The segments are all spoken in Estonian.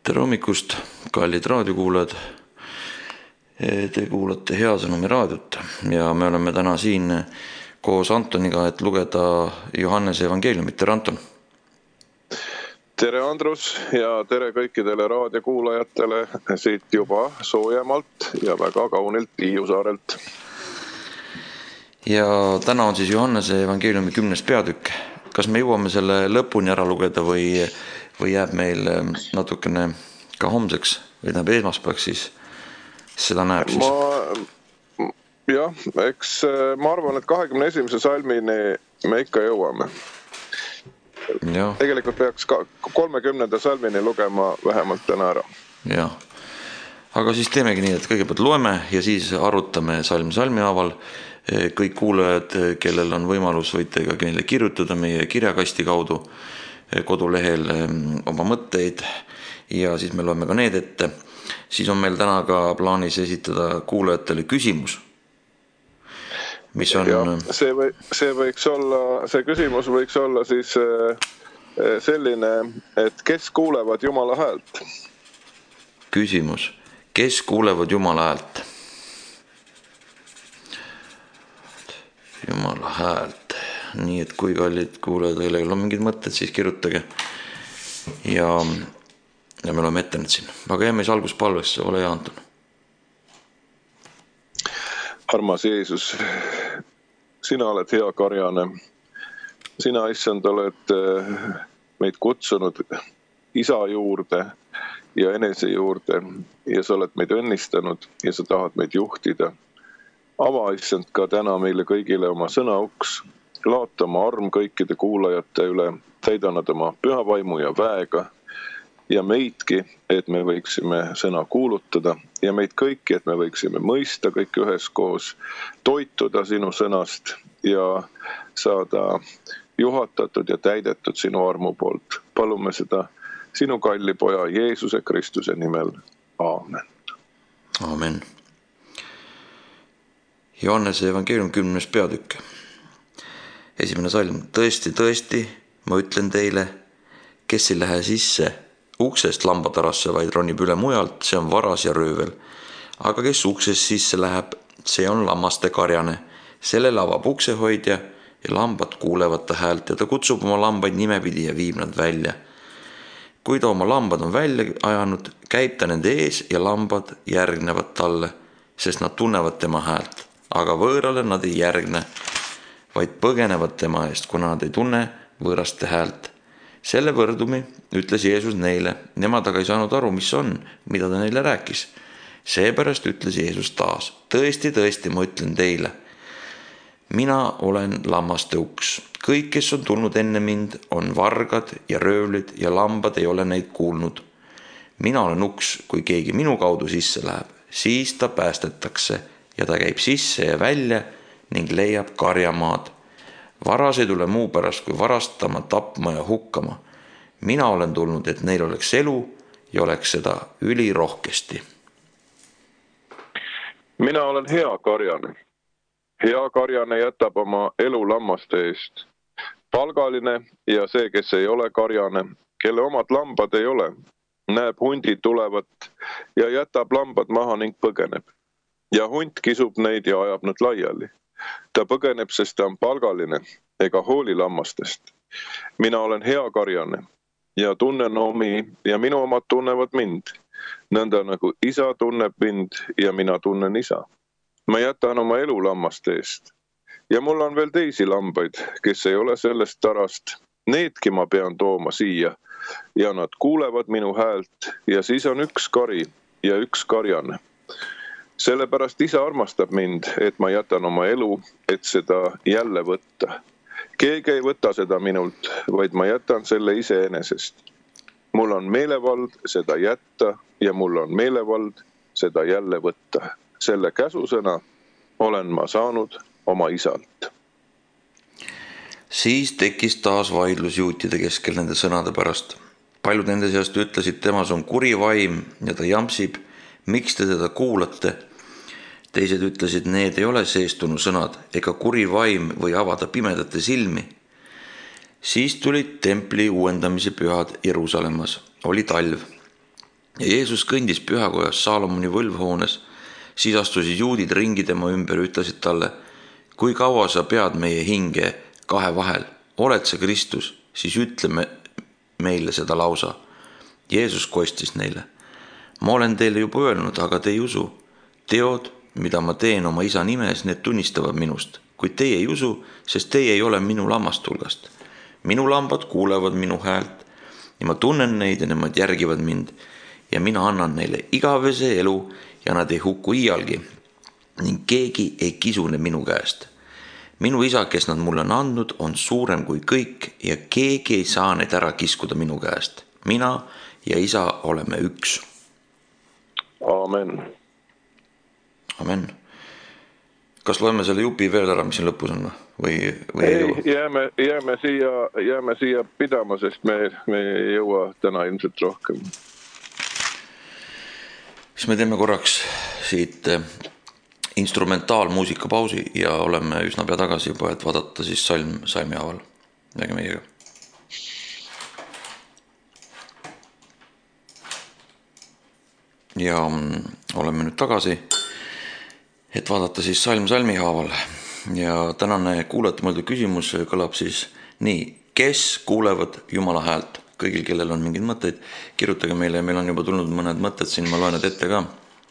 Tere hommikust, kallid raadiokuulajad. Te kuulate Hea Sõnumi raadiot ja me oleme täna siin koos Antoniga, et lugeda Johannese evangeeliumit. Tere, Anton! Tere, Andrus, ja tere kõikidele raadiokuulajatele siit juba soojemalt ja väga kaunilt Hiiusaarelt. Ja täna on siis Johannese evangeeliumi 10. peatükk. Kas me jõuame selle lõpuni ära lugeda või jääb meil natukene ka homseks või tähendab esmaspäevaks, siis seda näeb siis? Jah, eks ma arvan, et 21. salmini me ikka jõuame. Ja. Tegelikult peaks 30. salmini lugema vähemalt täna ära. Ja. Aga siis teemegi nii, et kõigepealt loeme ja siis arutame salm salmi haaval. Kõik kuulajad, kellel on võimalus, võite ka neile kirjutada meie kirjakasti kaudu kodulehel oma mõtteid ja siis me loeme ka need ette. Siis on meil täna ka plaanis esitada kuulajatele küsimus, mis on... Ja, see küsimus võiks olla siis selline, et kes kuulevad Jumala häält? Küsimus, kes kuulevad Jumala häält? Jumala häält. Nii, et kui kallid kuulajad, kellel on mingid mõtted, siis kirjutage ja me oleme ette nüüd siin. Aga jääme siis alguspalvesse, ole hea, Anton. Armas Jeesus, sina oled hea karjane. Sina, issand, oled meid kutsunud isa juurde ja enese juurde ja sa oled meid õnnistanud ja sa tahad meid juhtida. Ava, issand, ka täna meile kõigile oma sõnauks, laata oma arm kõikide kuulajate üle, täida nad oma püha vaimu ja väega ja meidki, et me võiksime sõna kuulutada ja meid kõiki, et me võiksime mõista kõik üheskoos, toituda sinu sõnast ja saada juhatatud ja täidetud sinu armu poolt. Palume seda sinu kalli poja Jeesuse Kristuse nimel. Aamen. Aamen. Johannese evangeelium 10. peatükk. Esimene salm. Tõesti, tõesti, ma ütlen teile, kes ei lähe sisse uksest lambatarasse, vaid ronib üle mujalt, see on varas ja röövel. Aga kes uksest sisse läheb, see on lammaste karjane. Sellele avab uksehoidja ja lambad kuulevad ta häält ja ta kutsub oma lambaid nimepidi ja viib nad välja. Kui ta oma lambad on välja ajanud, käib ta nende ees ja lambad järgnevad talle, sest nad tunnevad tema häält. Aga võõrale nad ei järgne, vaid põgenevad tema eest, kuna nad ei tunne võõraste häält. Selle võrdumi ütles Jeesus neile, nemad aga ei saanud aru, mis on, mida ta neile rääkis. Seepärast ütles Jeesus taas, tõesti, tõesti, ma ütlen teile. Mina olen lammaste uks. Kõik, kes on tulnud enne mind, on vargad ja röövlid ja lambad ei ole neid kuulnud. Mina olen uks, kui keegi minu kaudu sisse läheb, siis ta päästetakse ja ta käib sisse ja välja ning leiab karjamaad. Varas ei tule muu pärast, kui varastama, tapma ja hukkama. Mina olen tulnud, et neil oleks elu ja oleks seda ülirohkesti. Mina olen hea karjane. Hea karjane jätab oma elu lammaste eest. Palgaline ja see, kes ei ole karjane, kelle omad lambad ei ole, näeb hundi tulevat ja jätab lambad maha ning põgeneb. Ja hunt kisub neid ja ajab nad laiali. Ta põgeneb, sest ta on palgaline ega hooli lammastest. Mina olen hea karjane ja tunnen omi ja minu omad tunnevad mind. Nõnda nagu isa tunneb mind ja mina tunnen isa. Ma jätan oma elu lammaste eest. Ja mul on veel teisi lambaid, kes ei ole sellest tarast. Needki ma pean tooma siia ja nad kuulevad minu häält ja siis on üks kari ja üks karjane. Sellepärast isa armastab mind, et ma jätan oma elu, et seda jälle võtta. Keegi ei võta seda minult, vaid ma jätan selle iseenesest. Mul on meelevald seda jätta ja mul on meelevald seda jälle võtta. Selle käsusõna olen ma saanud oma isalt. Siis tekkis taas vaidlus juutide keskel nende sõnade pärast. Paljud nende seast ütlesid, temas on kuri vaim ja ta jampsib. Miks te teda kuulate? Teised ütlesid, need ei ole seestunu sõnad, ega kuri vaim või avada pimedate silmi. Siis tulid templi uuendamise pühad Jeruusalemmas. Oli talv. Ja Jeesus kõndis pühakojas Saalomoni võlvhoones, siis astusid juudid ringi tema ümber ja ütlesid talle: kui kaua sa pead meie hinge kahe vahel? Oled sa Kristus, siis ütle meile seda lausa. Jeesus kostis neile: ma olen teile juba öelnud, aga te ei usu. Teod, mida ma teen oma isa nimes, need tunnistavad minust, kuid teie ei usu, sest teie ei ole minu lammast hulgast. Minu lambad kuulevad minu häält ja ma tunnen neid ja nemad järgivad mind ja mina annan neile igavese elu ja nad ei hukku iialgi ning keegi ei kisune minu käest. Minu isa, kes nad mulle on andnud, on suurem kui kõik ja keegi ei saa neid ära kiskuda minu käest. Mina ja isa oleme üks. Amen. Amen. Kas loeme selle jupi veel ära, mis siin lõpus on? Või ei, jääme siia pidama, sest me ei jõua täna ilmselt rohkem. Siis me teeme korraks siit instrumentaalmuusika pausi ja oleme üsna pea tagasi juba, et vaadata siis salmi haaval. Jääge meiega. Ja oleme nüüd tagasi, et vaadata siis salmi haaval. Ja tänane kuulajate mõeldu küsimus kõlab siis nii: kes kuulevad Jumala häält? Kõigil, kellel on mingid mõtteid, kirjutage meile, meil on juba tulnud mõned mõtted siin, ma loen need ette ka.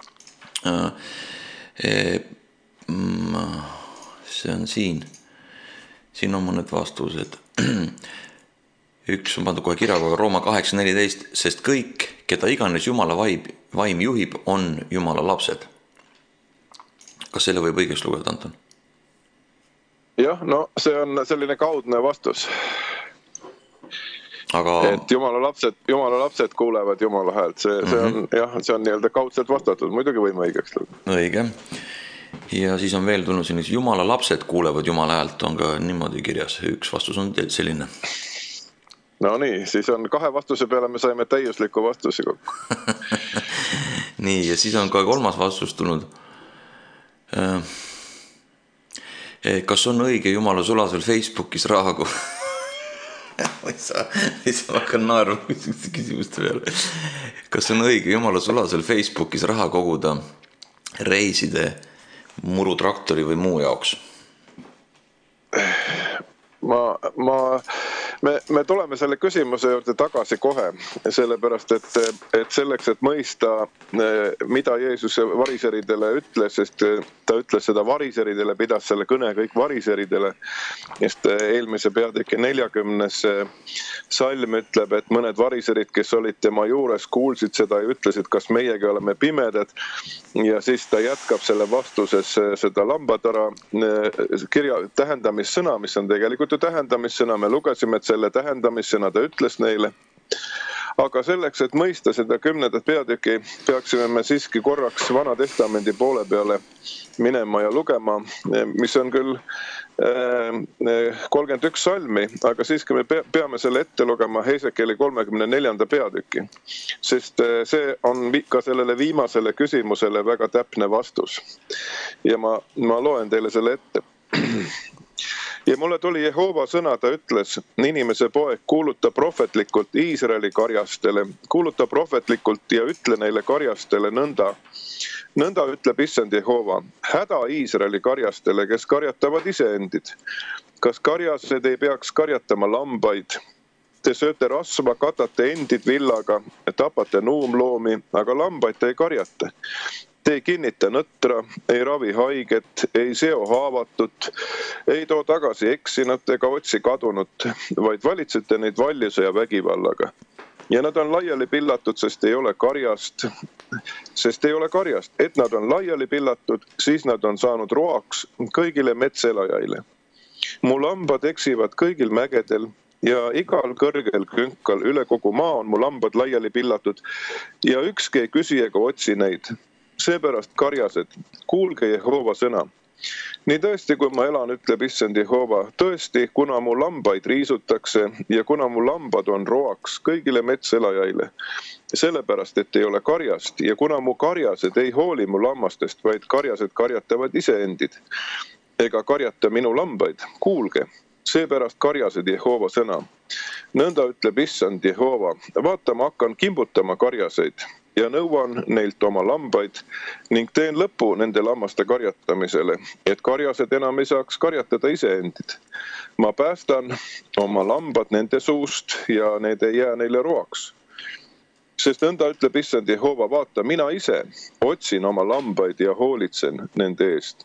See on siin on mõned vastused. Üks on pandud kohe kirjaga Rooma 8.14, sest kõik, keda iganes Jumala vaim juhib, on Jumala lapsed. Kas selle võib õigeks lugeda, Anton? Jah, no see on selline kaudne vastus. Aga... Et Jumala lapsed kuulevad Jumala häält. See on nii-öelda kaudselt vastatud. Muidugi võime õigeks lugeda. Õige. Ja siis on veel tulnud selline, Jumala lapsed kuulevad Jumala häält, on ka niimoodi kirjas. Üks vastus on selline. No nii, siis on kahe vastuse peale me saime täiusliku vastuse kokku. Nii, ja siis on ka kolmas vastus tulnud. Kas on õige Jumala sulasel Facebookis rahagu? Ma ei saa hakka naerma küsimuste peale. Kas on õige Jumala sulasel Facebookis raha koguda reiside, murutraktori või muu jaoks? Me tuleme selle küsimuse juurde tagasi kohe, sellepärast, et selleks, et mõista, mida Jeesus variseridele ütles, sest ta ütles seda variseridele, pidas selle kõne kõik variseridele, sest eelmise peatüki 40. salm ütleb, et mõned variserid, kes olid tema juures, kuulsid seda ja ütlesid, kas meiegi oleme pimedad, ja siis ta jätkab selle vastuses seda lambatara tähendamissõna, mis on tegelikult ju tähendamissõna, me lugesime, et selle tähendamissõna ta ütles neile. Aga selleks, et mõista seda 10. peatüki, peaksime me siiski korraks Vana Testamendi poole peale minema ja lugema, mis on küll 31 salmi, aga siiski me peame selle ette lugema Hesekieli 34. peatüki, sest see on ka sellele viimasele küsimusele väga täpne vastus. Ja ma loen teile selle ette. Ja mulle tuli Jehova sõna, ta ütles, inimese poeg, kuuluta prohvetlikult Iisraeli karjastele, kuuluta prohvetlikult ja ütle neile karjastele nõnda. Nõnda ütleb issand Jehova, häda Iisraeli karjastele, kes karjatavad iseendid. Kas karjased ei peaks karjatama lambaid? Te sööte rasva, katate endid villaga, tapate nuumloomi, aga lambaid te ei karjata. Te ei kinnita nõtra, ei ravi haiget, ei seo haavatut, ei too tagasi eksinut ega otsi kadunut, vaid valitsete neid valjuse ja vägivallaga. Ja nad on laiali pillatud, sest ei ole karjast. Et nad on laiali pillatud, siis nad on saanud roaks kõigile metselajaile. Mu lambad eksivad kõigil mägedel ja igal kõrgel künkal üle kogu maa on mu lambad laiali pillatud ja ükski ei küsi ega otsi neid. Seepärast karjased, kuulge Jehova sõna. Nii tõesti, kui ma elan, ütleb issand Jehova, tõesti, kuna mu lambaid riisutakse ja kuna mu lambad on roaks kõigile metselajaile, sellepärast, et ei ole karjast ja kuna mu karjased ei hooli mu lammastest, vaid karjased karjatavad iseendid, ega karjata minu lambaid, kuulge, seepärast karjased Jehova sõna. Nõnda ütleb issand Jehova, vaata, ma hakkan kimbutama karjaseid ja nõuan neilt oma lambaid ning teen lõpu nende lammaste karjatamisele, et karjased enam ei saaks karjatada iseendid. Ma päästan oma lambad nende suust ja need ei jää neile roaks. Sest nõnda ütleb Issand Jehova, vaata, mina ise otsin oma lambaid ja hoolitsen nende eest.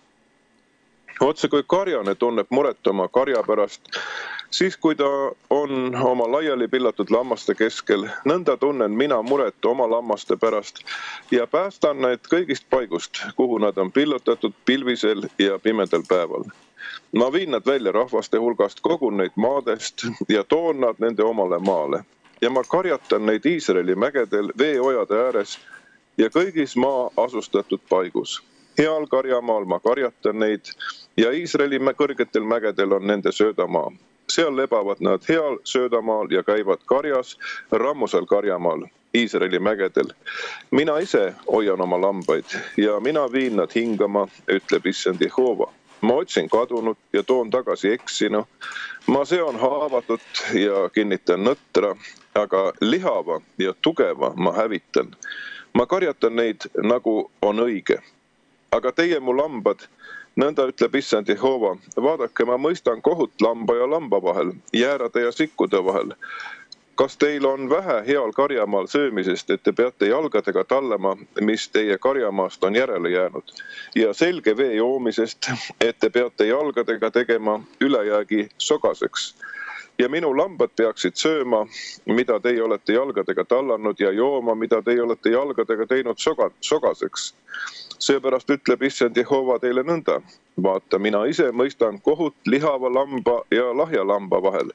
Otse kui karjane tunneb muret oma karja pärast, siis kui ta on oma laiali pillatud lammaste keskel, nõnda tunnen mina muret oma lammaste pärast ja päästan need kõigist paigust, kuhu nad on pillutatud pilvisel ja pimedal päeval. Ma viin nad välja rahvaste hulgast, kogun neid maadest ja toon nad nende omale maale. Ja ma karjatan neid Iisraeli mägedel, veeojade ääres ja kõigis maa asustatud paigus. Heal karjamaal ma karjatan neid ja Iisraeli kõrgetel mägedel on nende söödamaa. Seal lebavad nad heal söödamaal ja käivad karjas rammusal karjamaal Iisraeli mägedel. Mina ise hoian oma lambaid ja mina viin nad hingama, ütleb Issand Jehova. Ma otsin kadunut ja toon tagasi eksinu. Ma seon haavatut ja kinnitan nõtra, aga lihava ja tugeva ma hävitan. Ma karjatan neid, nagu on õige. Aga teie mu lambad, nõnda ütleb Issand Jehova, vaadake, ma mõistan kohut lamba ja lamba vahel, jäärade ja sikkude vahel. Kas teil on vähe heal karjamaal söömisest, et te peate jalgadega tallama, mis teie karjamaast on järele jäänud? Ja selge vee joomisest, et te peate jalgadega tegema ülejäägi sogaseks. Ja minu lambad peaksid sööma, mida teie olete jalgadega tallanud ja jooma, mida teie olete jalgadega teinud sogaseks. Seepärast ütleb Issand Jehova teile nõnda. Vaata, mina ise mõistan kohut lihava lamba ja lahja lamba vahel.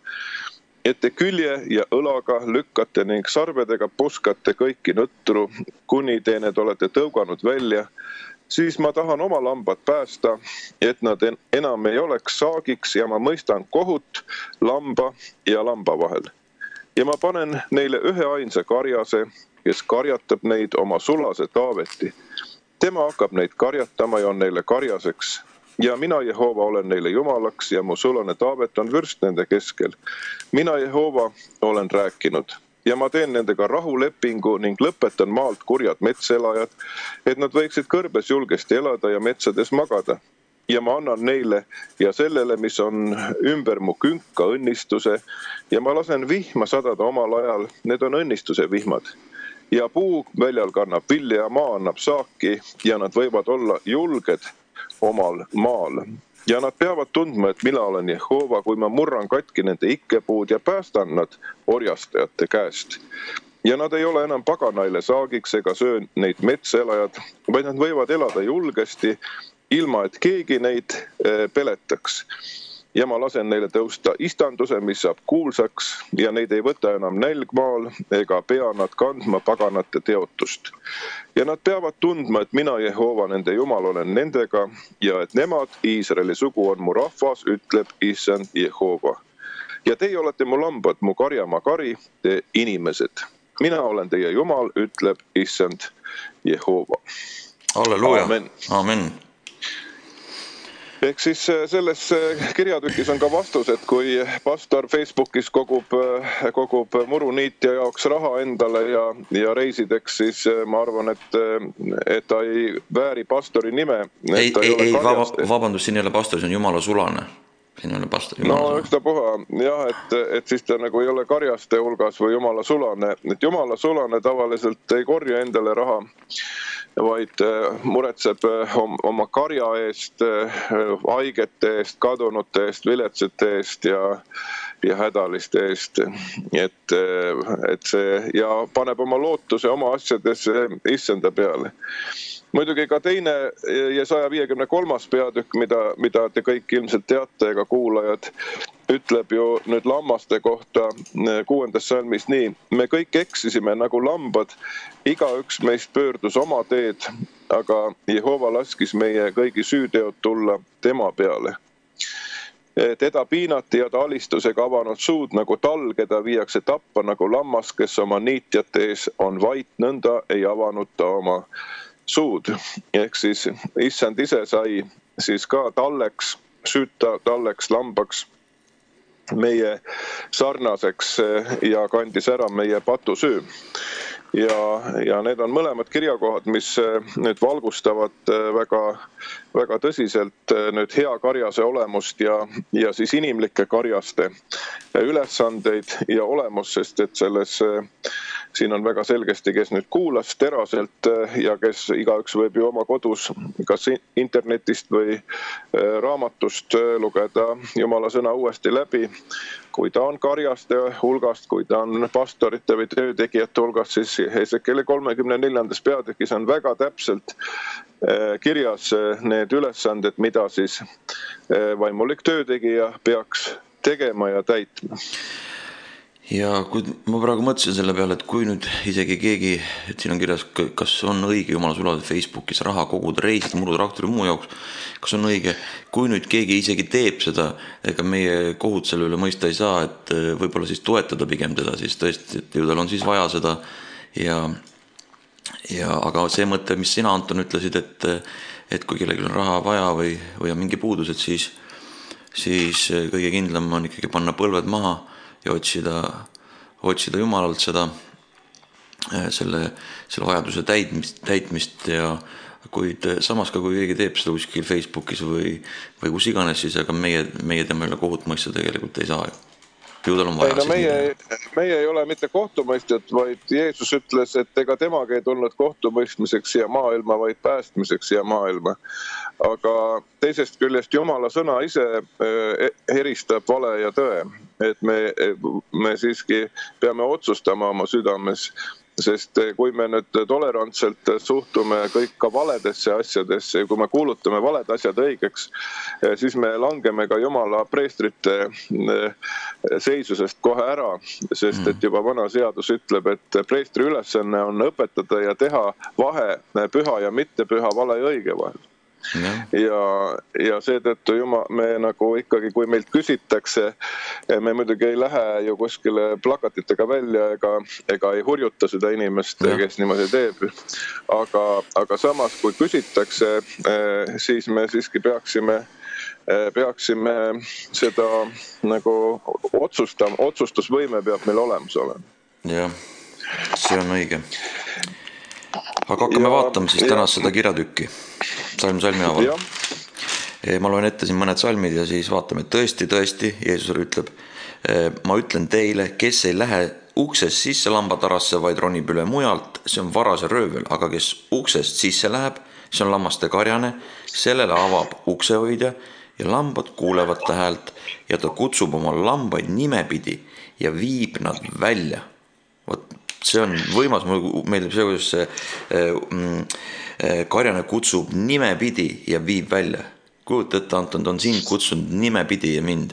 Et te külje ja õlaga lükkate ning sarvedega puskate kõiki nõttru, kuni te need olete tõuganud välja, siis ma tahan oma lambad päästa, et nad enam ei oleks saagiks ja ma mõistan kohut lamba ja lamba vahel. Ja ma panen neile ühe ainsa karjase, kes karjatab neid oma sulase Taaveti. Tema hakkab neid karjatama ja on neile karjaseks. Ja mina, Jehova, olen neile jumalaks ja mu sulane Taavet on vürst nende keskel. Mina, Jehova, olen rääkinud ja ma teen nendega rahulepingu ning lõpetan maalt kurjad metselajad, et nad võiksid kõrbes julgesti elada ja metsades magada. Ja ma annan neile ja sellele, mis on ümber mu künka, õnnistuse ja ma lasen vihma sadada omal ajal, need on õnnistuse vihmad. Ja puu väljal kannab vilja ja maa annab saaki ja nad võivad olla julged omal maal. Ja nad peavad tundma, et mina olen Jehova, kui ma murran katki nende ikkepuud ja päästan nad orjastajate käest. Ja nad ei ole enam paganaile saagiks ega söö neid metselajad, vaid nad võivad elada julgesti, ilma et keegi neid peletaks. Ja ma lasen neile tõusta istanduse, mis saab kuulsaks ja neid ei võta enam nälg maal ega pea nad kandma paganate teotust. Ja nad peavad tundma, et mina, Jehova, nende Jumal, olen nendega ja et nemad, Iisraeli sugu, on mu rahvas, ütleb Issand Jehova. Ja teie olete mu lambad, mu karjamaa kari, te inimesed. Mina olen teie Jumal, ütleb Issand Jehova. Halleluuja. Amen. Ehk siis selles kirjatükis on ka vastus, et kui pastor Facebookis kogub muruniitja jaoks raha endale ja reisideks, siis ma arvan, et ta ei vääri pastori nime. Ei, vabandust, siin ei ole pastor, see on Jumala sulane. Siin ei ole pastor, Jumala sulane. No, eks ta puha, jah, et siis ta nagu ei ole karjaste hulgas või Jumala sulane. Et Jumala sulane tavaliselt ei korja endale raha, vaid muretseb oma karja eest, haigete eest, kadunute eest, viletsete eest ja hädaliste eest. Et see, ja paneb oma lootuse oma asjadesse Issanda peale. Muidugi ka teine ja 153. peatükk, mida te kõik ilmselt teate ega kuulajad, ütleb ju nüüd lammaste kohta 6. salmis nii. Me kõik eksisime nagu lambad, igaüks meist pöördus oma teed, aga Jehova laskis meie kõigi süüteod tulla tema peale. Teda piinati ja ta alistusega avanud suud nagu tal, keda viiakse tappa nagu lammas, kes oma niitjate ees on vait, nõnda ei avanud ta oma suud. Ehk siis Issand ise sai siis ka talleks, süüta talleks lambaks meie sarnaseks ja kandis ära meie patusüü. ja need on mõlemad kirjakohad, mis nüüd valgustavad väga, väga tõsiselt nüüd hea karjase olemust ja siis inimlike karjaste ülesandeid ja olemus, sest et siin on väga selgesti, kes nüüd kuulas teraselt ja kes igaüks võib ju oma kodus kas internetist või raamatust lugeda Jumala sõna uuesti läbi. Kui ta on karjaste hulgast, kui ta on pastorite või töötegijate hulgast, siis Hesekieli 34. peatükis on väga täpselt kirjas need ülesanded, mida siis vaimulik töötegija peaks tegema ja täitma. Ja kui ma praegu mõtlesin selle peale, et kui nüüd isegi keegi, et siin on kirjas, kas on õige Jumala sulade Facebookis raha koguda reisida, muru traktori muu jaoks, kas on õige, kui nüüd keegi isegi teeb seda, ega meie kohut selle üle mõista ei saa, et võib-olla siis toetada pigem teda siis tõesti, et ju tal on siis vaja seda aga see mõte, mis sina, Anton, ütlesid, et kui kellelgi on raha vaja või on mingi puudus, et siis kõige kindlam on ikkagi panna põlved maha ja otsida Jumalalt selle vajaduse täitmist ja kuid samas ka kui keegi teeb seda kuskil Facebookis või kus iganes, siis aga meie tema üle kohut mõista tegelikult ei saa ju. Tal on vaja meie ei ole mitte kohtumõistjad, vaid Jeesus ütles, et ega temaga ei tulnud kohtumõistmiseks siia maailma, vaid päästmiseks siia maailma. Aga teisest küljest Jumala sõna ise eristab vale ja tõe, et me siiski peame otsustama oma südames, sest kui me nüüd tolerantselt suhtume kõik ka valedesse asjadesse ja kui me kuulutame valed asjad õigeks, siis me langeme ka Jumala preestrite seisusest kohe ära, sest et juba vana seadus ütleb, et preestri ülesanne on õpetada ja teha vahe püha ja mittepüha, vale ja õige vahel. Ja seetõttu me nagu ikkagi, kui meilt küsitakse, me muidugi ei lähe ju kuskile plakatitega välja ega ei hurjuta seda inimest, kes niimoodi teeb. Aga samas, kui küsitakse, siis me siiski peaksime seda nagu otsustusvõime peab meil olemas olema. Jah, see on õige. Aga hakkame vaatama siis tänast seda kirjatükki. Salmi haaval. Ma loen ette siin mõned salmid ja siis vaatame. Tõesti, Jeesus ütleb, ma ütlen teile, kes ei lähe uksest sisse lambatarasse, vaid ronib üle mujalt, see on varase röövel, aga kes uksest sisse läheb, see on lammaste karjane, sellele avab uksehoidja ja lambad kuulevad ta häält ja ta kutsub oma lambaid nimepidi ja viib nad välja. See on võimas, meeldib see, kuidas see karjane kutsub nimepidi ja viib välja. Kujuta ette, Anton, ta on sind kutsunud nimepidi ja mind.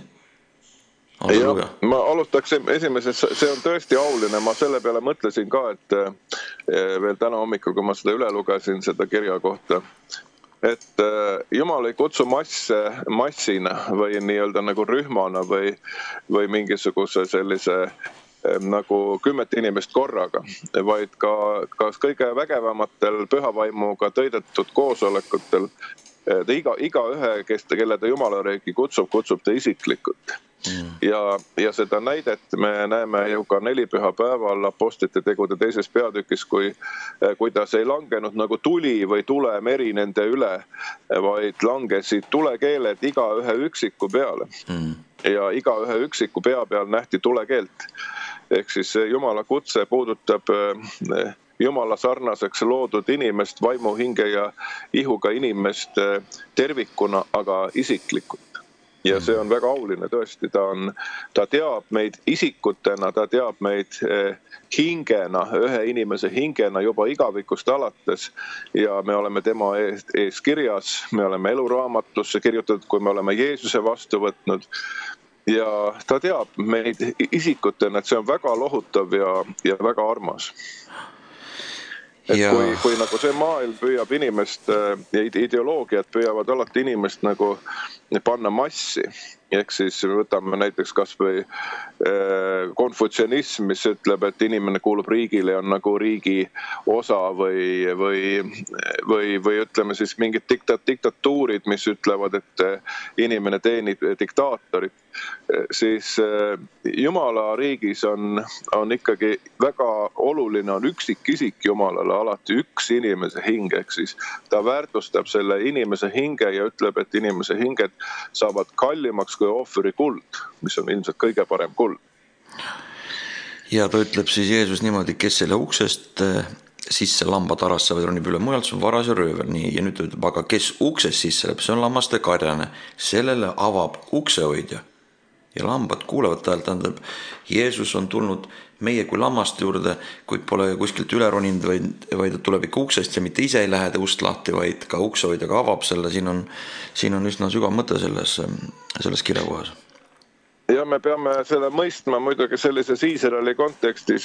Ma alustaksin esimeses, see on tõesti auline, ma selle peale mõtlesin ka, et veel täna hommikul, kui ma seda üle lugesin, seda kirja kohta, et Jumal ei kutsu massina või nii-öelda nagu rühmana või mingisuguse sellise nagu 10 inimest korraga, vaid ka kõige vägevamatel pühavaimuga tõidetud koosolekutel igaühe, kelle ta Jumala riiki kutsub ta isiklikult. Ja seda näidet me näeme ju ka nelipühapäeval Apostlite tegude 2. peatükis, kuidas ei langenud nagu tuli või tulemeri nende üle, vaid langesid tulekeeled igaühe üksiku peale. Ja igaühe üksiku pea peal nähti tulekeelt. Ehk siis Jumala kutse puudutab Jumala sarnaseks loodud inimest, vaimu, hinge ja ihuga inimest tervikuna, aga isiklikult. Ja see on väga auline tõesti, ta teab meid isikutena, ta teab meid hingena, ühe inimese hingena juba igavikust alates ja me oleme tema ees kirjas, me oleme eluraamatusse kirjutatud, kui me oleme Jeesuse vastu võtnud ja ta teab meid isikutena, et see on väga lohutav ja väga armas. Et kui nagu see maailm püüab inimest ja ideoloogiad püüavad alati inimest nagu panna massi ehk siis võtame näiteks kas või konfutsionism, mis ütleb, et inimene kuulub riigile ja on nagu riigi osa või ütleme siis mingid diktatuurid, mis ütlevad, et inimene teenib diktaatorit, siis Jumala riigis on ikkagi väga oluline, on üksikisik Jumalale alati üks inimese hing, ehk siis ta väärtustab selle inimese hinge ja ütleb, et inimese hinged saavad kallimaks kui ohvri kuld, mis on ilmselt kõige parem kuld. Ja ta ütleb siis Jeesus niimoodi, kes selle uksest sisse lambatarasse või ronib üle mujalt, see on varas ja röövel. Nii, ja nüüd ütleb, aga kes uksest sisse läheb, see on lammaste karjane, sellele avab uksehoidja. Ja lambad kuulevad häält, tähendab, Jeesus on tulnud meie kui lammaste juurde, kuid pole kuskilt üle roninud, vaid tuleb ikka uksest ja mitte ise ei lähe ust lahti, vaid ka uksehoidjaga avab selle. Siin on üsna sügav mõte selles kirjakohas. Ja me peame selle mõistma muidugi sellises Iisraeli kontekstis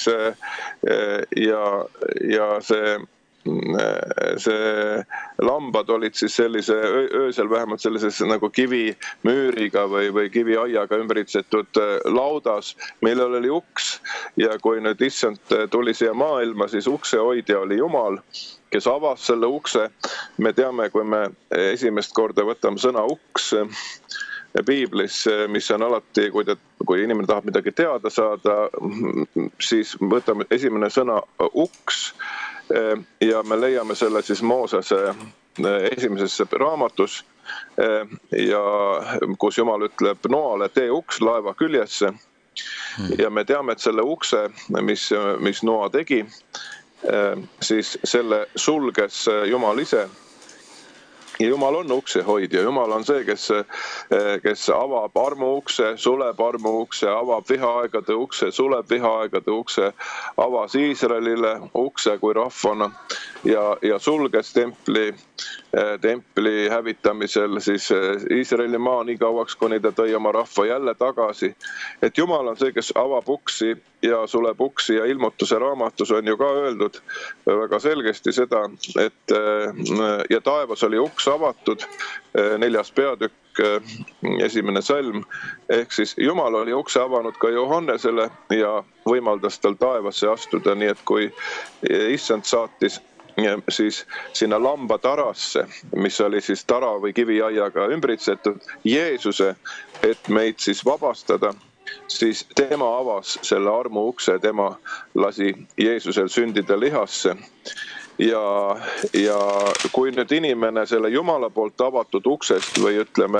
ja see lambad olid siis sellise öösel vähemalt sellises nagu kivimüüriga või kiviaiaga ümbritsetud laudas, millel oli uks, ja kui nüüd issand tuli siia maailma, siis uksehoidja oli Jumal, kes avas selle ukse. Me teame, kui me esimest korda võtame sõna uks piiblis, mis on alati, kui inimene tahab midagi teada saada, siis võtame esimene sõna uks ja me leiame selle siis Moosese esimeses raamatus, ja kus Jumal ütleb Noale, tee uks laeva küljesse. Ja me teame, et selle ukse, mis Noa tegi, siis selle sulges Jumal ise. Ja Jumal on uksehoidja, Jumal on see, kes avab armu ukse, suleb armu ukse, avab vihaaegade ukse, suleb vihaaegade ukse, avas Iisraelile ukse kui rahvana ja sulges templi hävitamisel siis Iisraeli maa nii kauaks, kuni ta tõi oma rahva jälle tagasi. Et Jumal on see, kes avab uksi ja suleb uksi, ja ilmutuse raamatus on ju ka öeldud väga selgesti seda, et ja taevas oli uks avatud, 4. peatükk, 1. salm, ehk siis Jumal oli ukse avanud ka Johannesele ja võimaldas tal taevasse astuda, nii et kui issand saatis siis sinna lambatarasse, mis oli siis tara või kiviaiaga ümbritsetud, Jeesuse, et meid siis vabastada, siis tema avas selle armu ukse, tema lasi Jeesusel sündida lihasse. Ja kui nüüd inimene selle Jumala poolt avatud uksest või ütleme,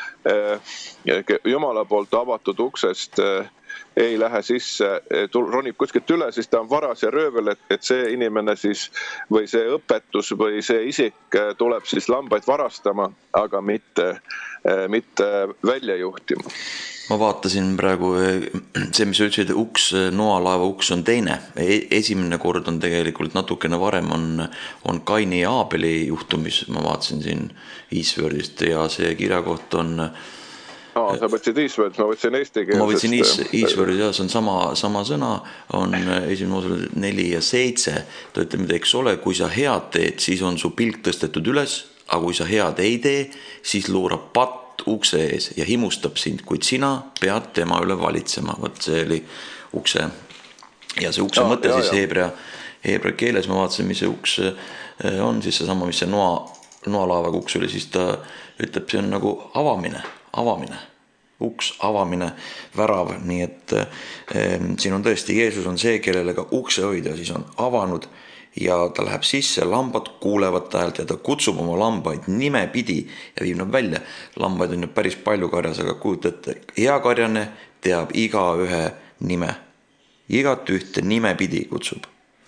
Jumala poolt avatud uksest ei lähe sisse, ronib kuskilt üle, siis ta on varas ja röövel, et see inimene siis või see õpetus või see isik tuleb siis lambaid varastama, aga mitte välja juhtima. Ma vaatasin praegu see, mis ütlesid, uks, Noa-laeva uks on teine. Esimene kord on tegelikult natukene varem on Kaini ja Aabeli juhtumis. Ma vaatasin siin Eastwordist ja see kirjakoht on... sa võtsid Eastwordist, ma võtsin eesti keelest. Ma võtsin Eastwordist, ja see on sama sõna, on esimene osal 4 ja 7. Ta ütleb, et eks ole, kui sa head teed, siis on su pilk tõstetud üles, aga kui sa head ei tee, siis luurab patt ukse ees ja himustab sind, kuid sina pead tema üle valitsema. Võt see oli ukse. Ja see ukse mõte siis heebrea keeles, ma vaatasin, mis see uks on, siis see sama, mis see Noa-laevaga uks oli, siis ta ütleb, see on nagu avamine. Uks, avamine, värav, nii et siin on tõesti, Jeesus on see, kellele ka uksehoidja siis on avanud ja ta läheb sisse, lambad kuulevad häält ja ta kutsub oma lambaid nimepidi ja viib nad välja. Lambaid on ju päris palju karjas, aga kujutate, hea karjane teab igaühe nime. Igat ühte nimepidi kutsub.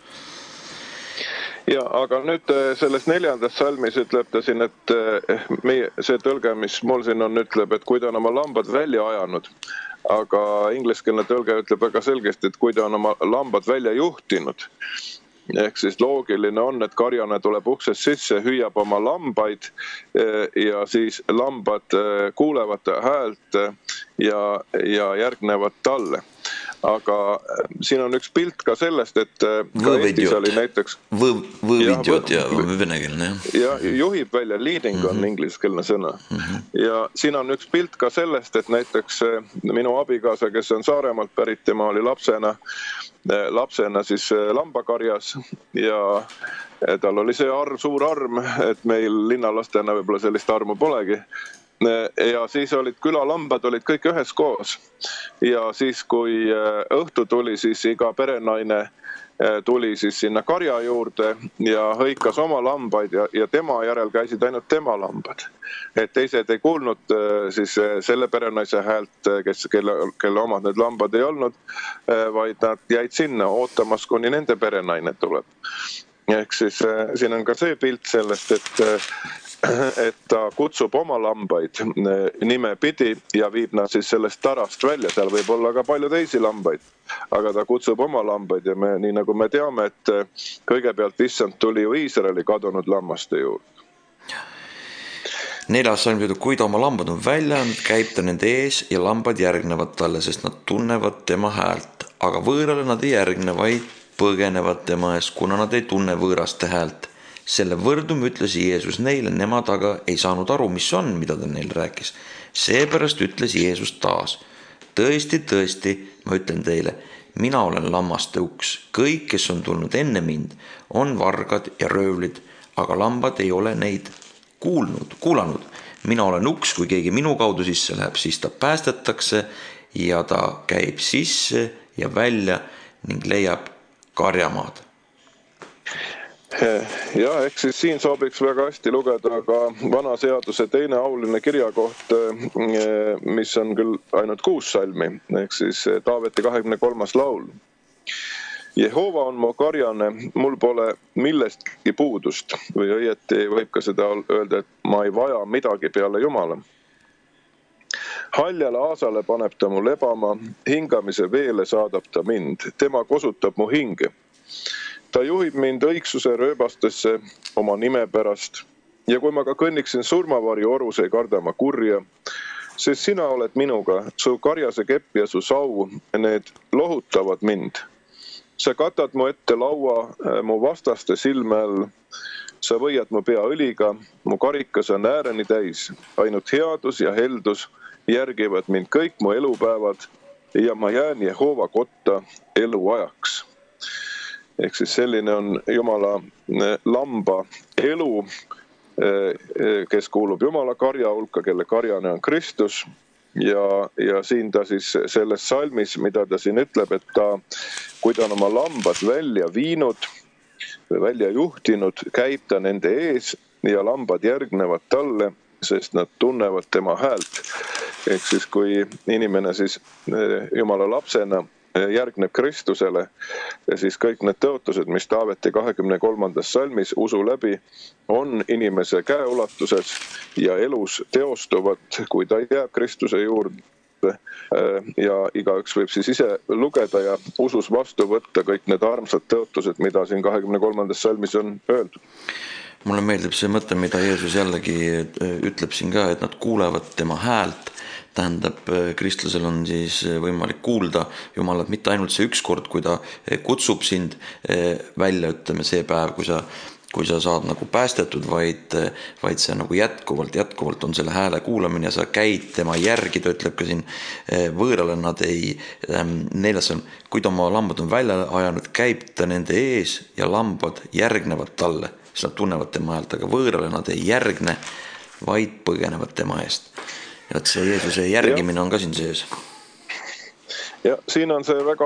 Ja, aga nüüd selles 4. salmis ütleb ta siin, et see tõlge, mis mul siin on, ütleb, et kui ta on oma lambad välja ajanud, aga ingliskeelne tõlge ütleb väga selgesti, et kui ta on oma lambad välja juhtinud, ehk siis loogiline on, et karjane tuleb uksest sisse, hüüab oma lambaid ja siis lambad kuulevad häält ja järgnevad talle. aga siin on üks pilt ka sellest, et ka Eestis oli näiteks võõvidjot ja venekeelne, jah. Ja juhib välja, leading on ingliskeelne sõna. Ja siin on üks pilt ka sellest, et näiteks minu abikaasa, kes on Saaremaalt pärit, tema oli lapsena siis lambakarjas ja tal oli see suur arm, et meil linnalastena võib-olla sellist armu polegi. Ja siis olid külalambad olid kõik ühes koos ja siis kui õhtu tuli, siis iga perenaine tuli siis sinna karja juurde ja hõikas oma lambaid ja tema järel käisid ainult tema lambad. Et teised ei kuulnud siis selle perenaise häält, kelle omad need lambad ei olnud, vaid nad jäid sinna ootamas, kuni nende perenaine tuleb. Ehk siis siin on ka see pilt sellest, et ta kutsub oma lambaid nime pidi ja viib nad siis sellest tarast välja. Seal võib olla ka palju teisi lambaid, aga ta kutsub oma lambaid ja nii nagu me teame, et kõigepealt issand tuli ju Iisraeli kadunud lammaste juurde. 4. salm ütleb, kui ta oma lambad on välja andnud, käib ta nende ees ja lambad järgnevad talle, sest nad tunnevad tema häält, aga võõrale nad ei järgne, vaid põgenevad tema ees, kuna nad ei tunne võõraste häält. Selle võrdum ütles Jeesus neile, nemad aga ei saanud aru, mis on, mida ta neile rääkis. Seepärast ütles Jeesus taas, tõesti, ma ütlen teile, mina olen lammaste uks. Kõik, kes on tulnud enne mind, on vargad ja röövlid, aga lambad ei ole neid kuulanud. Mina olen uks, kui keegi minu kaudu sisse läheb, siis ta päästetakse ja ta käib sisse ja välja ning leiab karjamaad. Ja, ehk siis siin sobiks väga hästi lugeda ka vana seaduse 2. auline kirjakoht, mis on küll ainult 6 salmi, ehk siis Taaveti 23. laul. Jehova on mu karjane, mul pole millestki puudust, või õieti võib ka seda öelda, et ma ei vaja midagi peale Jumala. Haljale aasale paneb ta mu lebama, hingamise veele saadab ta mind, tema kosutab mu hinge. Ta juhib mind õigsuse rööbastesse oma nime pärast ja kui ma ka kõnniksin surmavari orus, ei karda ma kurja, sest sina oled minuga, su karjase kepp ja su sau, need lohutavad mind. Sa katad mu ette laua mu vastaste silme all, sa võiad mu pea õliga, mu karikas on ääreni täis, ainult headus ja heldus järgivad mind kõik mu elupäevad ja ma jään Jehova kotta eluajaks. Ehk siis selline on Jumala lamba elu, kes kuulub Jumala karja hulka, kelle karjane on Kristus. Ja siin ta siis selles salmis, mida ta siin ütleb, et kui ta on oma lambad välja viinud või välja juhtinud, käib ta nende ees ja lambad järgnevad talle, sest nad tunnevad tema häält. Ehk siis kui inimene siis Jumala lapsena järgneb Kristusele, siis kõik need tõotused, mis Taaveti 23. salmis usu läbi on inimese käeulatuses ja elus teostuvad, kui ta jääb Kristuse juurde ja igaüks võib siis ise lugeda ja usus vastu võtta kõik need armsad tõotused, mida siin 23. salmis on öeldud. Mulle meeldib see mõte, mida Jeesus jällegi ütleb siin ka, et nad kuulevad tema häält. Tähendab, kristlasel on siis võimalik kuulda Jumalat mitte ainult see üks kord, kui ta kutsub sind välja, ütleme see päev, kui sa saad nagu päästetud, vaid see nagu jätkuvalt on selle hääle kuulamine ja sa käid tema järgi, ta ütleb ka siin võõrale nad ei, 4. kui ta oma lambad on välja ajanud, käib ta nende ees ja lambad järgnevad talle, siis nad tunnevad tema häält, aga võõrale nad ei järgne, vaid põgenevad tema eest. Et see Jeesuse järgimine on ka siin sees. Ja siin on see väga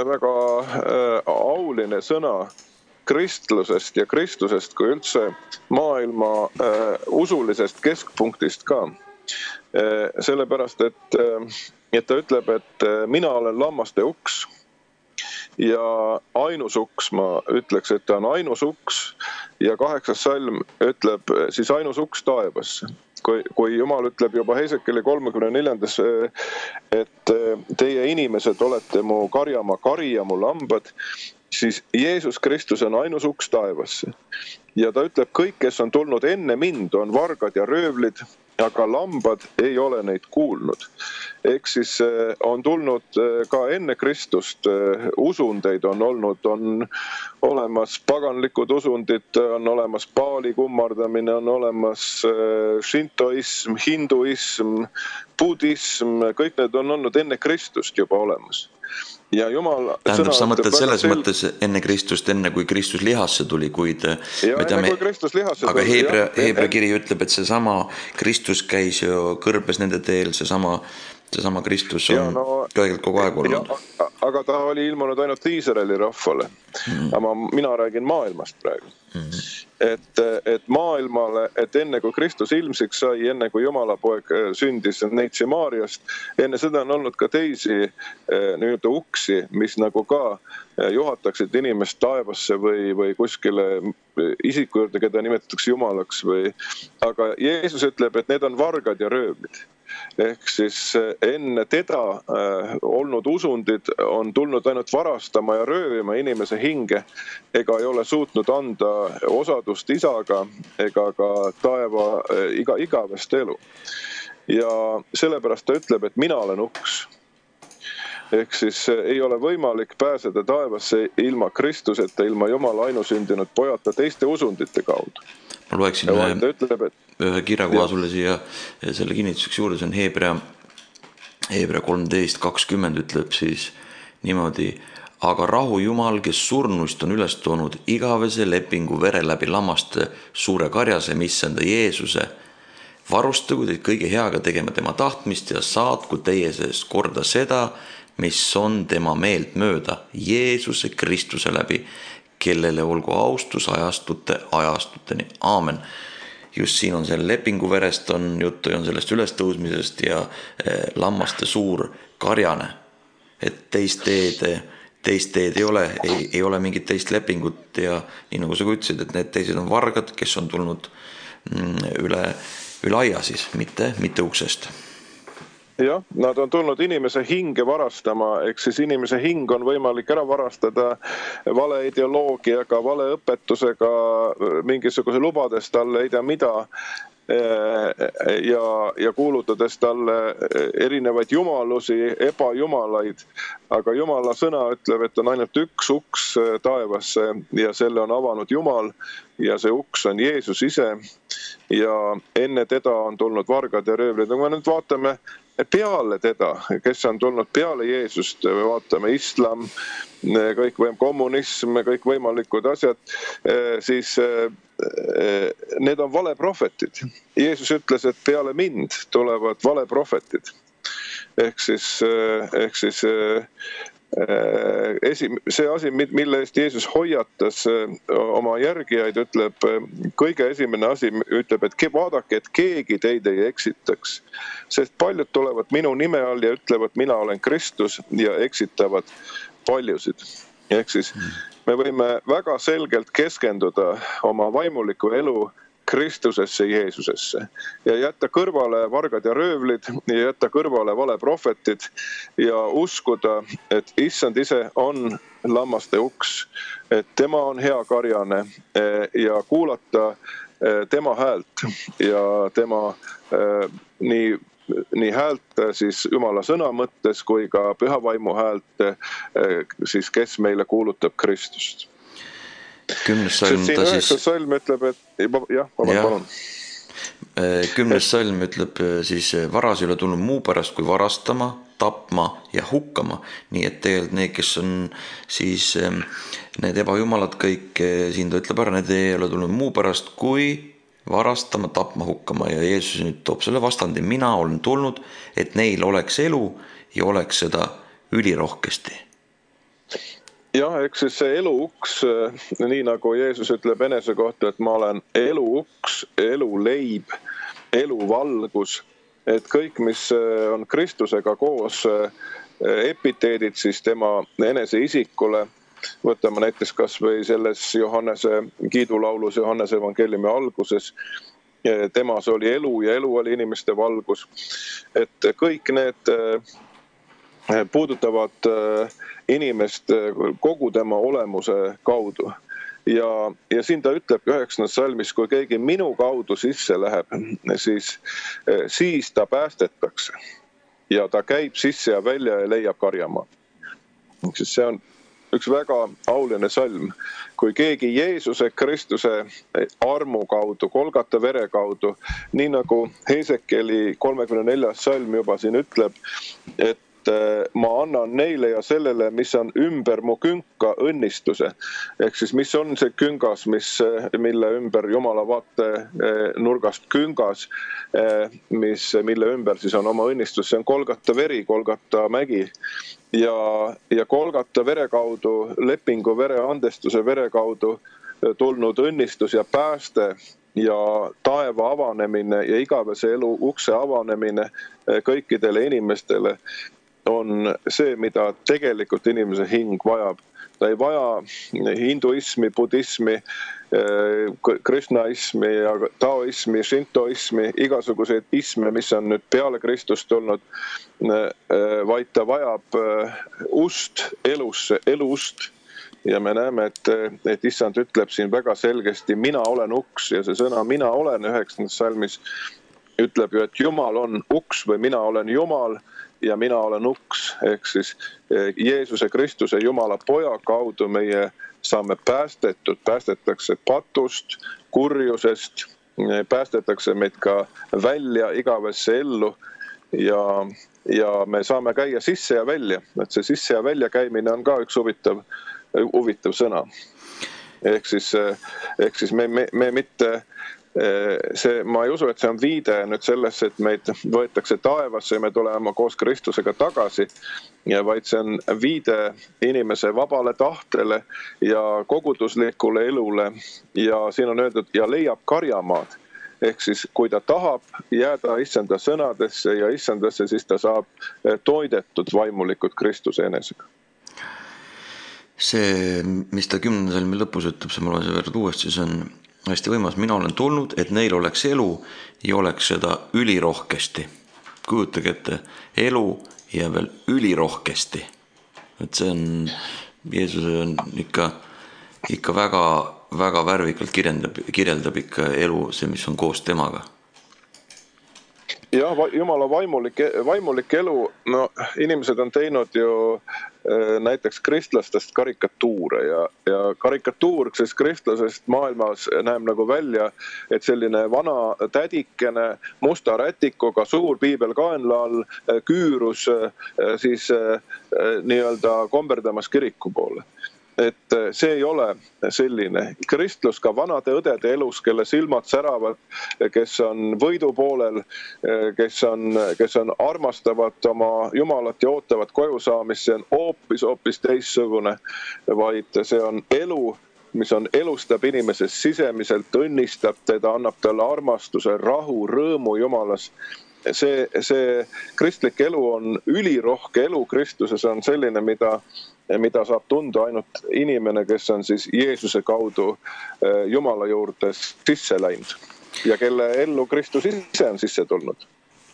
auline sõna kristlusest ja Kristusest kui üldse maailma usulisest keskpunktist ka. Sellepärast, et ta ütleb, et mina olen lammaste uks ja ainus uks, ma ütleks, et ta on ainus uks ja 8. salm ütleb siis ainus uks taevasse. Kui Jumal ütleb juba Hesekeli 34. et teie inimesed olete mu karjamaa kari ja mu lambad, siis Jeesus Kristus on ainus uks taevasse. Ja ta ütleb, kõik, kes on tulnud enne mind, on vargad ja röövlid, aga lambad ei ole neid kuulnud. Ehk siis on tulnud ka enne Kristust usundeid on olnud, on olemas paganlikud usundid, on olemas paali kummardamine, on olemas šintoism, hinduism, budism, kõik need on olnud enne Kristust juba olemas. Ja Jumal tähendab, sa mõtled selles mõttes enne Kristust, enne kui Kristus lihasse tuli, kuid aga Heebra kiri ütleb, et seesama Kristus käis ju kõrbes nende teel, seesama Kristus on tegelikult kogu aeg olnud. Aga ta oli ilmunud ainult Iisraeli rahvale. Aga mina räägin maailmast praegu. Et maailmale, et enne kui Kristus ilmsiks sai, enne kui Jumala poeg sündis Neitsi Maariast, enne seda on olnud ka teisi uksi, mis nagu ka juhataksid inimest taevasse või kuskile isiku juurde, keda nimetatakse Jumalaks. Aga Jeesus ütleb, et need on vargad ja röövlid. Ehk siis enne teda olnud usundid on tulnud ainult varastama ja röövima inimese hinge, ega ei ole suutnud anda osadust isaga ega ka taeva igavest elu. Ja sellepärast ta ütleb, et mina olen uks. Ehk siis ei ole võimalik pääseda taevasse ilma Kristuseta, ilma Jumala ainusündinud pojata teiste usundite kaudu. Ma loeksin ühe kirjakoha sulle siia selle kinnituseks juurde, see on Heebra 13:20 ütleb siis niimoodi: aga rahu Jumal, kes surnuist on üles toonud igavese lepingu vere läbi lammaste suure karjase, issanda Jeesuse, varustagu teid kõige heaga tegema tema tahtmist ja saatku teie sees korda seda, mis on tema meelt mööda Jeesuse Kristuse läbi, kellele olgu austus ajastuteni. Aamen. Just siin on selle lepingu verest on juttu ja on sellest ülestõusmisest ja lammaste suur karjane. Et teist teed ei ole mingit teist lepingut ja nii nagu sa ütlesid, et need teised on vargad, kes on tulnud üle aia siis, mitte uksest. Jah, nad on tulnud inimese hinge varastama, ehk siis inimese hing on võimalik ära varastada vale ideoloogiaga, vale õpetusega, mingisuguse lubades talle ei tea mida ja kuulutades talle erinevaid jumalusi, ebajumalaid. Aga Jumala sõna ütleb, et on ainult üks uks taevasse ja selle on avanud Jumal ja see uks on Jeesus ise ja enne teda on tulnud vargad ja röövlid. Kui me nüüd vaatame peale teda, kes on tulnud peale Jeesust, vaatame islam, kommunism, kõik võimalikud asjad, siis need on valeprohvetid. Jeesus ütles, et peale mind tulevad valeprohvetid. Ehk siis see asi, mille eest Jeesus hoiatas oma järgijaid, ütleb, kõige esimene asi ütleb, et vaadake, et keegi teid ei eksitaks. Sest paljud tulevad minu nime all ja ütlevad, mina olen Kristus ja eksitavad paljusid. Ehk siis me võime väga selgelt keskenduda oma vaimuliku elu Kristusesse, Jeesusesse ja jätta kõrvale vargad ja röövlid ja jätta kõrvale valeprohvetid ja uskuda, et issand ise on lammaste uks, et tema on hea karjane ja kuulata tema häält ja tema nii häält siis Jumala sõna mõttes kui ka püha vaimu häält, siis kes meile kuulutab Kristust. 10. salm ta siis... salm ütleb, et palun. 10. salm ütleb siis, varas ei ole tulnud muu pärast kui varastama, tapma ja hukkama. Nii et tegelikult need, kes on siis need ebajumalad kõik, siin ta ütleb ära, need ei ole tulnud muu pärast kui varastama, tapma, hukkama. Ja Jeesus nüüd toob selle vastandi, mina olen tulnud, et neil oleks elu ja oleks seda ülirohkesti. Jah, eks siis see elu uks, nii nagu Jeesus ütleb enese kohta, et ma olen elu uks, elu leib, elu valgus, et kõik, mis on Kristusega koos epiteedid siis tema enese isikule, võtame näiteks kas või selles Johannese kiidulaulus, Johannese evangeeliumi alguses, temas oli elu ja elu oli inimeste valgus, et kõik need puudutavad inimest kogu tema olemuse kaudu. ja siin ta ütleb 9. salmis, kui keegi minu kaudu sisse läheb, siis ta päästetakse ja ta käib sisse ja välja ja leiab karjamaa. See on üks väga auline salm. Kui keegi Jeesuse Kristuse armu kaudu, Golgata vere kaudu, nii nagu Hesekieli 34. salm juba siin ütleb, et ma annan neile ja sellele, mis on ümber mu künka, õnnistuse. Ehk siis mis on see küngas, mille ümber Jumala vaate nurgast küngas, mille ümber siis on oma õnnistus. See on Golgata veri, Golgata mägi. Ja Golgata vere kaudu, lepingu vere, andestuse vere kaudu tulnud õnnistus ja pääste ja taeva avanemine ja igavese elu ukse avanemine kõikidele inimestele on see, mida tegelikult inimese hing vajab. Ta ei vaja hinduismi, budismi, krishnaismi ja taoismi, shintoismi, igasuguseid isme, mis on nüüd peale Kristust tulnud, vaid ta vajab ust elusse, elust. Ja me näeme, et issand ütleb siin väga selgesti, mina olen uks, ja see sõna mina olen 9. salmis ütleb ju, et Jumal on uks või mina olen Jumal ja mina olen uks, ehk siis Jeesuse Kristuse Jumala poja kaudu meie saame päästetud, päästetakse patust, kurjusest, päästetakse meid ka välja igavesse ellu ja me saame käia sisse ja välja, et see sisse ja välja käimine on ka üks huvitav sõna. Ehk siis me mitte ma ei usu, et see on viide nüüd sellesse, et meid võetakse taevasse ja me tuleme koos Kristusega tagasi, vaid see on viide inimese vabale tahtele ja koguduslikule elule ja siin on öeldud ja leiab karjamaad. Ehk siis kui ta tahab jääda issanda sõnadesse ja issandasse, siis ta saab toidetud vaimulikult Kristuse enesega. See, mis ta 10. salmi lõpus ütleb, see ma loen see uuesti, see on hästi võimas. Mina olen tulnud, et neil oleks elu ja oleks seda ülirohkesti. Kujutage ette, elu ja veel ülirohkesti. Et see on, Jeesus on ikka väga, väga värvikalt kirjeldab ikka elu, see, mis on koos temaga. Jah, Jumala vaimulik elu, no inimesed on teinud ju näiteks kristlastest karikatuure ja karikatuursest kristlasest maailmas näeb nagu välja, et selline vana tädikene musta rätikuga, suur piibel kaenla all, küürus siis nii-öelda komberdamas kiriku poole. Et see ei ole selline. Kristlus ka vanade õdede elus, kelle silmad säravad, kes on võidu poolel, kes on armastavad oma Jumalat ja ootavad koju saamist, see on hoopis teissugune, vaid see on elu, mis on elustab inimesest sisemiselt, õnnistab teda, annab talle armastuse, rahu, rõõmu Jumalas. See kristlik elu on ülirohke elu Kristuses, on selline, mida saab tunda ainult inimene, kes on siis Jeesuse kaudu Jumala juurde sisse läinud ja kelle ellu Kristus ise on sisse tulnud.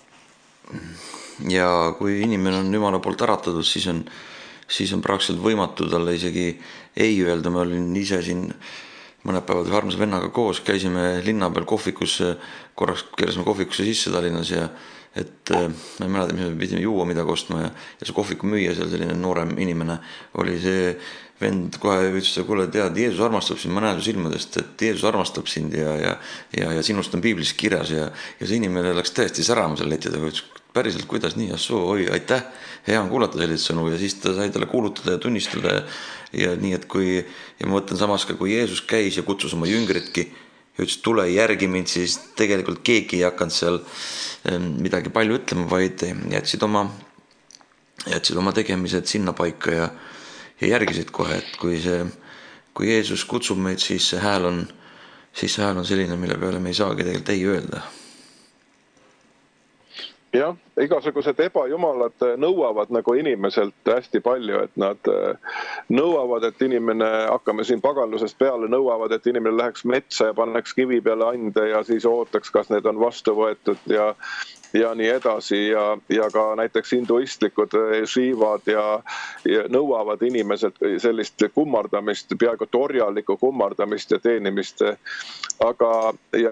Ja kui inimene on Jumala poolt äratatud, siis on praktiliselt võimatu talle isegi ei öelda. Ma olin ise siin mõned päevad armsa vennaga koos, käisime linna peal kohvikus, korraks keelasime kohvikusse sisse Tallinnas ja et ma ei mäleta, mis me pidime juua midagi ostma ja see kohviku müüja, seal selline noorem inimene oli, see vend kohe ütles, kuule, tead, Jeesus armastab sind, ma näen su silmadest, et Jeesus armastab sind ja sinust on piiblis kirjas ja see inimene läks tõesti särama seal leti taga, päriselt, kuidas nii, oi, aitäh, hea on kuulata selliseid sõnu ja siis ta sai talle kuulutada ja tunnistada ja nii, et ja ma mõtlen samas ka, kui Jeesus käis ja kutsus oma jüngritki ja ütles, tule järgi mind, siis tegelikult keegi ei hakanud seal midagi palju ütlema, vaid jätsid oma tegemised sinna paika ja järgisid kohe, et kui Jeesus kutsub meid, siis see hääl on selline, mille peale me ei saagi tegelikult ei öelda. Jah, igasugused ebajumalad nõuavad nagu inimeselt hästi palju, et nad nõuavad, et inimene, hakkame siin paganlusest peale, nõuavad, et inimene läheks metsa ja panneks kivi peale ande ja siis ootaks, kas need on vastu võetud ja nii edasi ja ka näiteks hinduistlikud šiivad ja nõuavad inimeselt sellist kummardamist, peaaegu orjalikku kummardamist ja teenimist, aga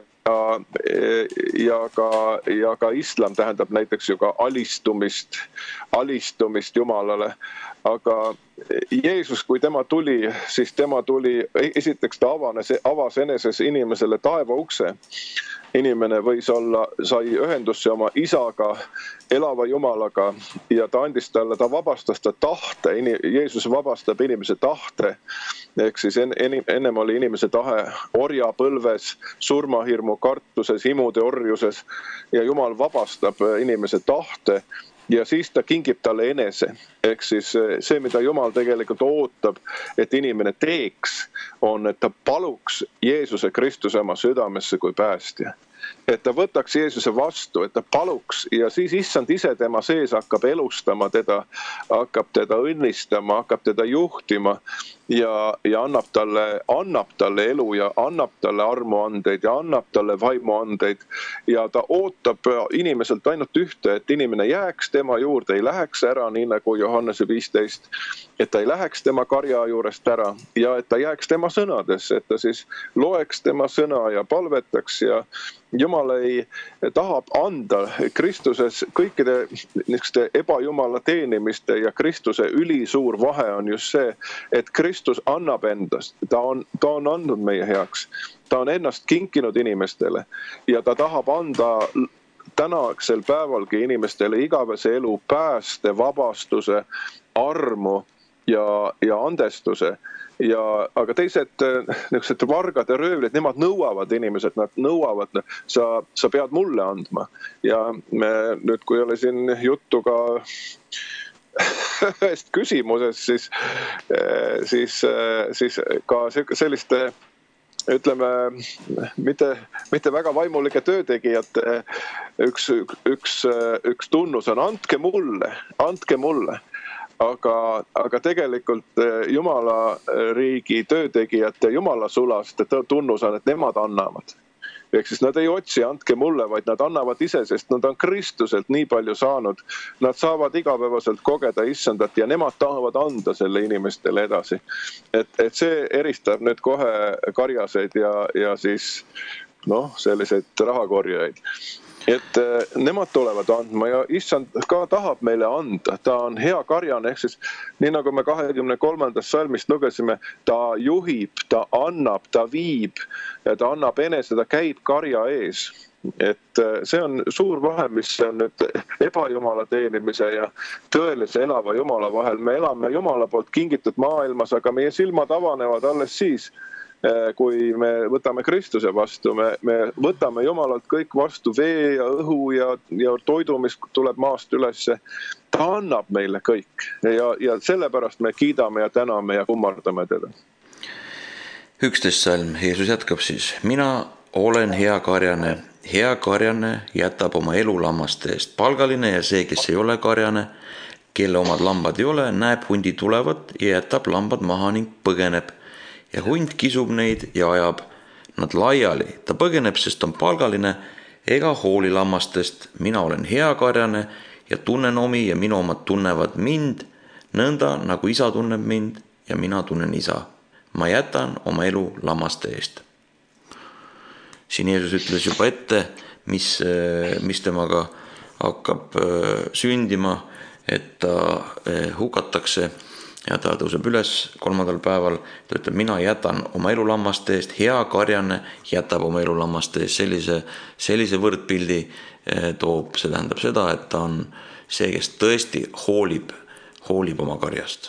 ja ka islam tähendab näiteks ju ka alistumist Jumalale, aga Jeesus, kui tema tuli, siis tema tuli, esiteks ta avas eneses inimesele taeva ukse. Inimene sai ühendusse oma isaga, elava Jumalaga ja ta andis talle, ta vabastas ta tahte, Jeesus vabastab inimese tahte, ehk siis ennem oli inimese tahe orjapõlves, surmahirmu kartuses, himude orjuses ja Jumal vabastab inimese tahte ja siis ta kingib talle enese, ehk siis see, mida Jumal tegelikult ootab, et inimene teeks, on, et ta paluks Jeesuse Kristuse oma südamesse kui päästja. Et ta võtaks Jeesuse vastu, et ta paluks ja siis issand ise tema sees hakkab elustama teda, hakkab teda õnnistama, hakkab teda juhtima ja annab talle elu ja annab talle armuandeid ja annab talle vaimuandeid ja ta ootab inimeselt ainult ühte, et inimene jääks tema juurde, ei läheks ära, nii nagu Johannese 15, et ta ei läheks tema karja juurest ära ja et ta jääks tema sõnadesse, et ta siis loeks tema sõna ja palvetaks ja Jumal tahab anda Kristuses kõikide niisuguste ebajumala teenimiste ja Kristuse ülisuur vahe on just see, et Kristus annab endast, ta on andnud meie heaks, ta on ennast kinkinud inimestele ja ta tahab anda tänasel päevalgi inimestele igavese elu pääste, vabastuse, armu ja andestuse. Aga teised niisugused vargad ja röövlid, nemad nõuavad inimesed, nad nõuavad, sa pead mulle andma. Ja nüüd, kui oli siin juttu ka ühest küsimusest, siis ka selliste, ütleme, mitte väga vaimulike töötegijate üks tunnus on, andke mulle. Aga tegelikult Jumala riigi töötegijate Jumala sulaste tunnus on, et nemad annavad. Ehk siis nad ei otsi, andke mulle, vaid nad annavad ise, sest nad on Kristuselt nii palju saanud. Nad saavad igapäevaselt kogeda issandat ja nemad tahavad anda selle inimestele edasi. Et see eristab nüüd kohe karjaseid ja siis selliseid rahakorjaid. Et nemad tulevad andma ja issand ka tahab meile anda, ta on hea karjane, ehk siis nii nagu me 23. salmist lugesime, ta juhib, ta annab, ta viib ja ta annab enese, ta käib karja ees. Et see on suur vahe, mis on nüüd ebajumala teenimise ja tõelise elava Jumala vahel. Me elame Jumala poolt kingitud maailmas, aga meie silmad avanevad alles siis, kui me võtame Kristuse vastu, me võtame Jumalalt kõik vastu, vee ja õhu ja toidu, mis tuleb maast ülesse. Ta annab meile kõik ja sellepärast me kiidame ja täname ja kummardame teda. 11. salm, Jeesus jätkab siis. Mina olen hea karjane jätab oma elu lammaste eest. Palgaline ja see, kes ei ole karjane, kelle omad lambad ei ole, näeb hundi tulevat ja jätab lambad maha ning põgeneb. Ja hunt kisub neid ja ajab nad laiali. Ta põgeneb, sest on palgaline ega hooli lammastest. Mina olen hea karjane ja tunnen omi ja minu omad tunnevad mind, nõnda nagu isa tunneb mind ja mina tunnen isa. Ma jätan oma elu lammaste eest. Siin Jeesus ütles juba ette, mis temaga hakkab sündima, et ta hukatakse ja ta tõuseb üles 3. päeval. Ta ütleb, mina jätan oma elu lammaste eest, hea karjane jätab oma elu lammaste eest. Sellise võrdpildi toob, see tähendab seda, et ta on see, kes tõesti hoolib oma karjast.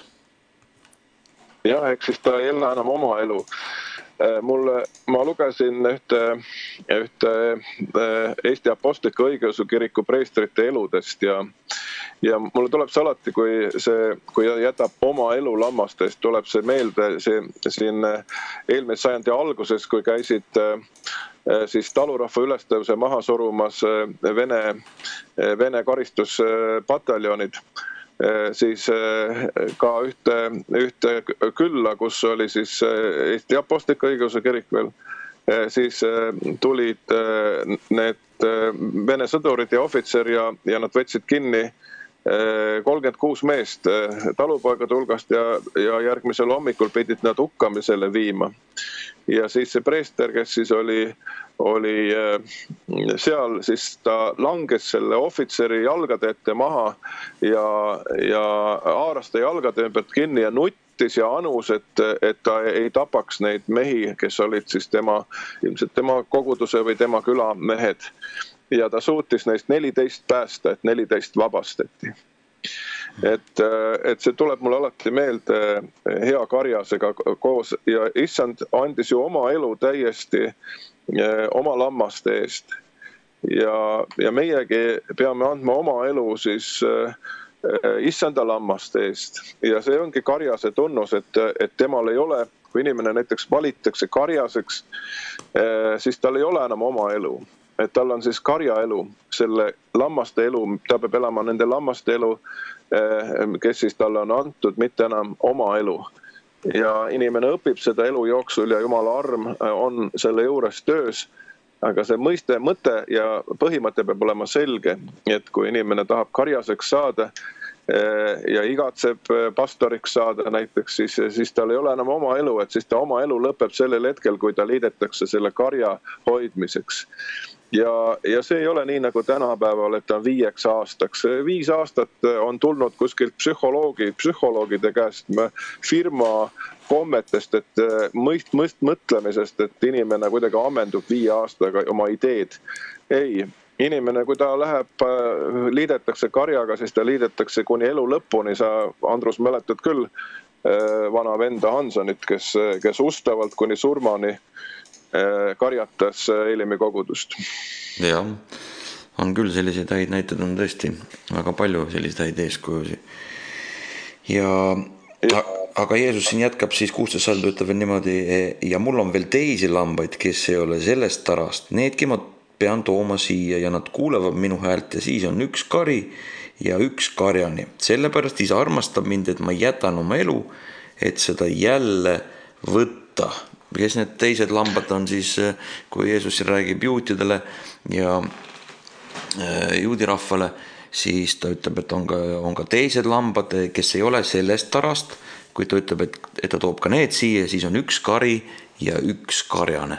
Ja, ehk siis ta ei elä enam oma elu. Ma lugesin ühte Eesti Apostliku Õigeusu Kiriku preestrite eludest ja mulle tuleb see alati, kui jätab oma elu lammastest, tuleb see meelde siin eelmise sajandi alguses, kui käisid siis talurahva ülestõuse maha surumas Vene karistuspataljonid, siis ka ühte külla, kus oli siis Eesti Apostlik-Õigeusu Kirik veel, siis tulid need Vene sõdurid ja ohvitser ja nad võtsid kinni 36 meest talupoegade hulgast ja järgmisel hommikul pidid nad hukkamisele viima. Ja siis see preester, kes siis oli seal, siis ta langes selle ohvitseri jalgade ette maha ja haaras ta jalgade ümbert kinni ja nuttis ja anus, et ta ei tapaks neid mehi, kes olid siis ilmselt tema koguduse või tema küla mehed. Ja ta suutis neist 14 päästa, et 14 vabastati. Et see tuleb mulle alati meelde hea Karjasega koos ja issand andis ju oma elu täiesti oma lammaste eest. Ja meiegi peame andma oma elu siis issanda lammaste eest. Ja see ongi Karjase tunnus, et temal ei ole, kui inimene näiteks valitakse Karjaseks, siis tal ei ole enam oma elu. Et tal on siis karja elu, selle lammaste elu, ta peab elama nende lammaste elu, kes siis talle on antud, mitte enam oma elu. Ja inimene õpib seda elu jooksul ja Jumala arm on selle juures töös, aga see mõte ja põhimõte peab olema selge, et kui inimene tahab karjaseks saada ja igatseb pastoriks saada näiteks, siis tal ei ole enam oma elu, et siis ta oma elu lõpeb sellel hetkel, kui ta liidetakse selle karja hoidmiseks. Ja see ei ole nii nagu tänapäeval, et ta on 5 aastaks. 5 aastat on tulnud kuskilt psühholoogide käest, firma kommetest, et mõtlemisest, et inimene kuidagi ammendub 5 aastaga oma ideed. Ei, inimene, kui ta liidetakse karjaga, siis ta liidetakse kuni elu lõpuni. Sa, Andrus, mäletad küll vana venda Hansonit, kes ustavalt kuni surmani karjatas Eilimi kogudust. Ja, on küll selliseid häid näited, on tõesti väga palju selliseid häid eeskujusi. Aga Jeesus siin jätkab siis 16 salm, ütleb veel niimoodi, ja mul on veel teisi lambaid, kes ei ole sellest tarast. Needki ma pean tooma siia ja nad kuulevad minu häält ja siis on üks kari ja üks karjani. Sellepärast isa armastab mind, et ma jätan oma elu, et seda jälle võtta. Kes need teised lambad on siis, kui Jeesus räägib juutidele ja juudirahvale, siis ta ütleb, et on ka teised lambad, kes ei ole sellest tarast, kui ta ütleb, et ta toob ka need siia, siis on üks kari ja üks karjane.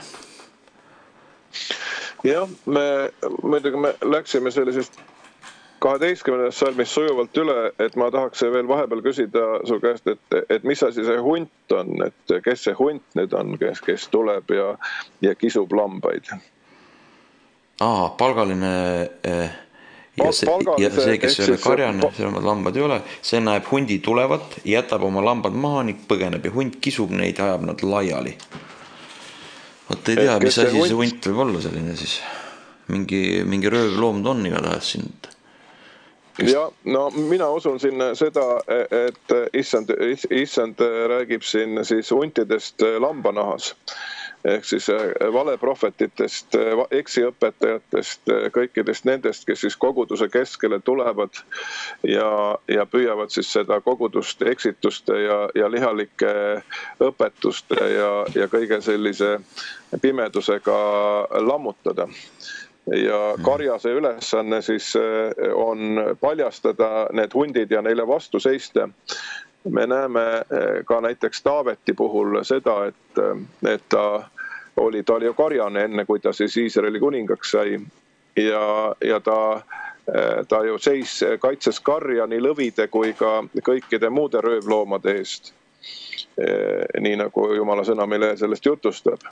Jah, muidugi me läksime sellisest 12. salmist sujuvalt üle, et ma tahaks veel vahepeal küsida su käest, et mis asi see hunt on, et kes see hunt nüüd on, kes tuleb ja kisub lambaid? Palgaline ja see, kes ei ole karjane, see omad lambad ei ole, see näeb hundi tulevat, jätab oma lambad maha ning põgeneb ja hunt kisub neid, ajab nad laiali. Võt ei tea, mis asi see hunt võib olla selline siis. Mingi röövloom on igatahes siin. Ja, no mina usun siin seda, et issand räägib siin siis huntidest lambanahas. Ehk siis valeprohvetitest, eksiõpetajatest, kõikidest nendest, kes siis koguduse keskele tulevad ja püüavad siis seda kogudust eksituste ja lihalike õpetuste ja kõige sellise pimedusega lammutada. Ja Karjase ülesanne siis on paljastada need hundid ja neile vastu seista. Me näeme ka näiteks Taaveti puhul seda, et ta oli ju karjane enne, kui ta siis Iisraeli kuningaks sai. Ja ta ju kaitses karja nii lõvide kui ka kõikide muude röövloomade eest. Nii nagu Jumala sõna meile sellest jutustab.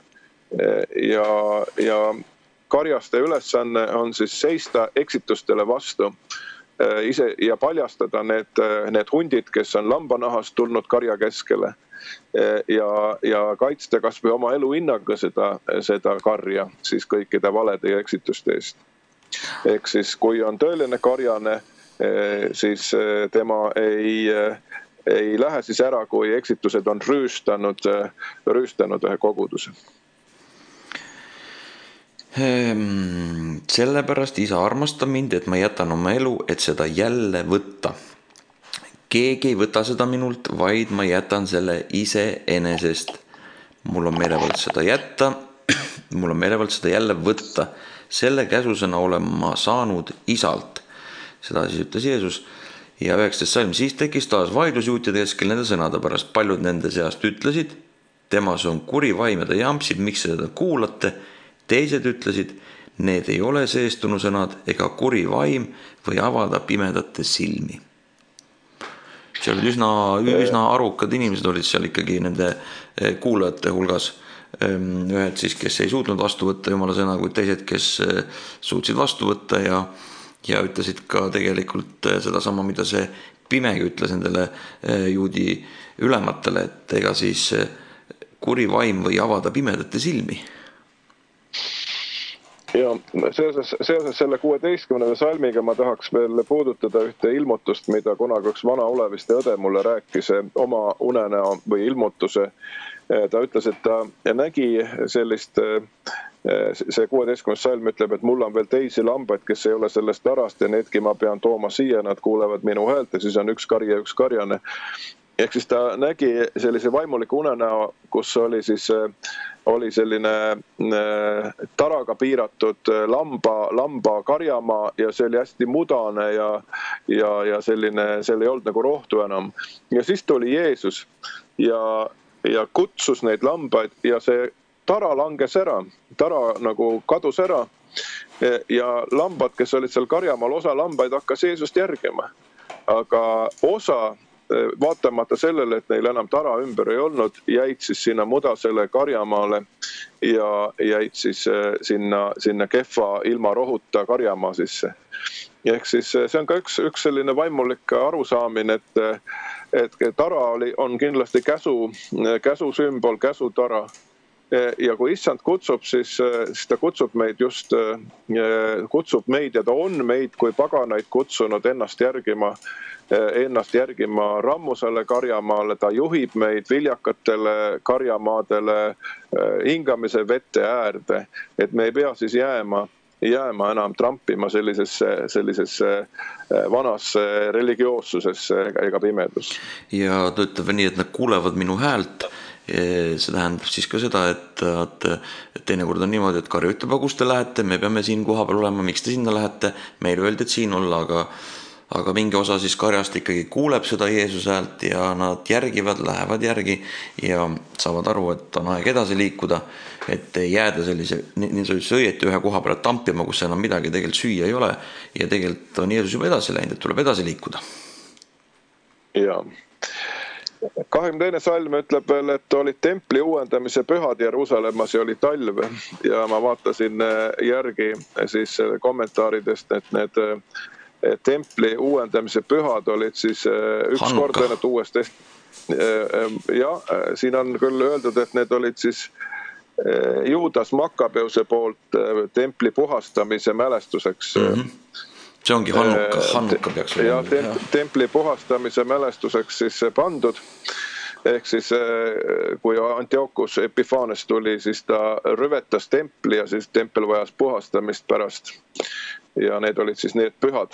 Ja Karjaste ülesanne on siis seista eksitustele vastu ja paljastada need hundid, kes on lambanahast tulnud karja keskele ja kaitsta kas või oma elu hinnaga seda karja siis kõikide valede ja eksituste eest. Ehk siis kui on tõeline karjane, siis tema ei lähe siis ära, kui eksitused on rüüstanud ühe koguduse. Sellepärast isa armastab mind, et ma jätan oma elu, et seda jälle võtta. Keegi ei võta seda minult, vaid ma jätan selle iseenesest. Mul on meelevald seda jätta, mul on meelevald seda jälle võtta. Selle käsusõna olen ma saanud isalt. Seda siis ütles Jeesus. Ja 19. salm, siis tekkis taas vaidlus juutide keskel nende sõnade pärast. Paljud nende seast ütlesid, temas on kuri vaim ja ta jampsib, miks seda kuulate? Teised ütlesid, need ei ole seestunu sõnad ega kuri vaim või avada pimedate silmi. See olid üsna arukad inimesed olid seal ikkagi nende kuulajate hulgas. Ühed siis, kes ei suutnud vastu võtta Jumala sõna, kui teised, kes suutsid vastu võtta ja ütlesid ka tegelikult seda sama, mida see pimegi ütles nendele juudi ülematele, et ega siis kuri vaim või avada pimedate silmi. Ja seoses selle 16. salmiga ma tahaks veel puudutada ühte ilmutust, mida kunagi üks vana oleviste õde mulle rääkis oma unenäo või ilmutuse. Ta ütles, et ta nägi sellist, see 16. salm ütleb, et mul on veel teisi lambaid, kes ei ole sellest tarast ja needki ma pean tooma siia, nad kuulevad minu häält ja siis on üks kari ja üks karjane. Ehk siis ta nägi sellise vaimuliku unenäo, kus oli selline taraga piiratud lamba karjamaa ja see oli hästi mudane ja selline, seal ei olnud nagu rohtu enam. Ja siis tuli Jeesus ja kutsus neid lambaid ja see tara langes ära, tara nagu kadus ära ja lambad, kes olid seal karjamaal, osa lambaid hakkas Jeesust järgima. Aga osa vaatamata sellele, et neil enam tara ümber ei olnud, jäid siis sinna mudasele karjamaale ja jäid siis sinna kehva ilma rohuta karjamaa sisse. Ehk siis see on ka üks selline vaimulik arusaamine, et tara on kindlasti käsu sümbol, käsutara. Ja kui issand kutsub, siis ta kutsub meid ja ta on meid kui paganaid kutsunud ennast järgima rammusele karjamaale, ta juhib meid viljakatele karjamaadele, hingamise vette äärde, et me ei pea siis jääma enam trampima sellisesse vanasse religioossusesse ega pimedus. Ja ta ütleb nii, et nad kuulevad minu häält. See tähendab siis ka seda, et teinekord on niimoodi, et karja ütleb, kus te lähete, me peame siin koha peal olema, miks te sinna lähete, meil öeldi, et siin olla, aga mingi osa siis karjast ikkagi kuuleb seda Jeesuse häält ja nad lähevad järgi ja saavad aru, et on aeg edasi liikuda, et ei jääda sellise, nii õieti ühe koha peale tampima, kus enam midagi tegelikult süüa ei ole ja tegelikult on Jeesus juba edasi läinud, et tuleb edasi liikuda. Jaa. 22. salm ütleb veel, et olid templi uuendamise pühad Jeruusalemmas ja oli talv ja ma vaatasin järgi siis kommentaaridest, et need templi uuendamise pühad olid siis üks kord ainult uuesti. Ja siin on küll öeldud, et need olid siis Juudas Makkabeuse poolt templi puhastamise mälestuseks. See ongi Hannuka peaks olema. Ja templi puhastamise mälestuseks siis pandud. Ehk siis kui Antiochus Epiphanes tuli, siis ta rüvetas templi ja siis tempel vajas puhastamist pärast. Ja need olid siis need pühad.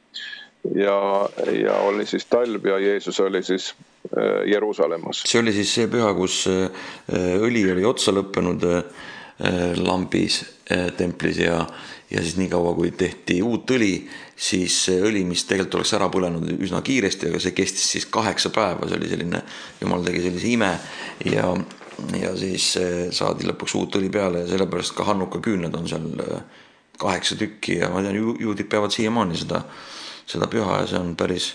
Ja oli siis talv ja Jeesus oli siis Jeruusalemmas. See oli siis see püha, kus õli oli otsa lõppenud lambis templis ja siis nii kaua, kui tehti uut õli, siis õli, mis tegelikult oleks ära põlenud üsna kiiresti, aga see kestis siis 8 päeva, see oli selline, Jumal tegi sellise ime ja siis saadi lõpuks uut õli peale ja sellepärast ka Hannuka küünlad on seal 8 tükki ja ma tean, juudid peavad siiamaani seda püha ja see on päris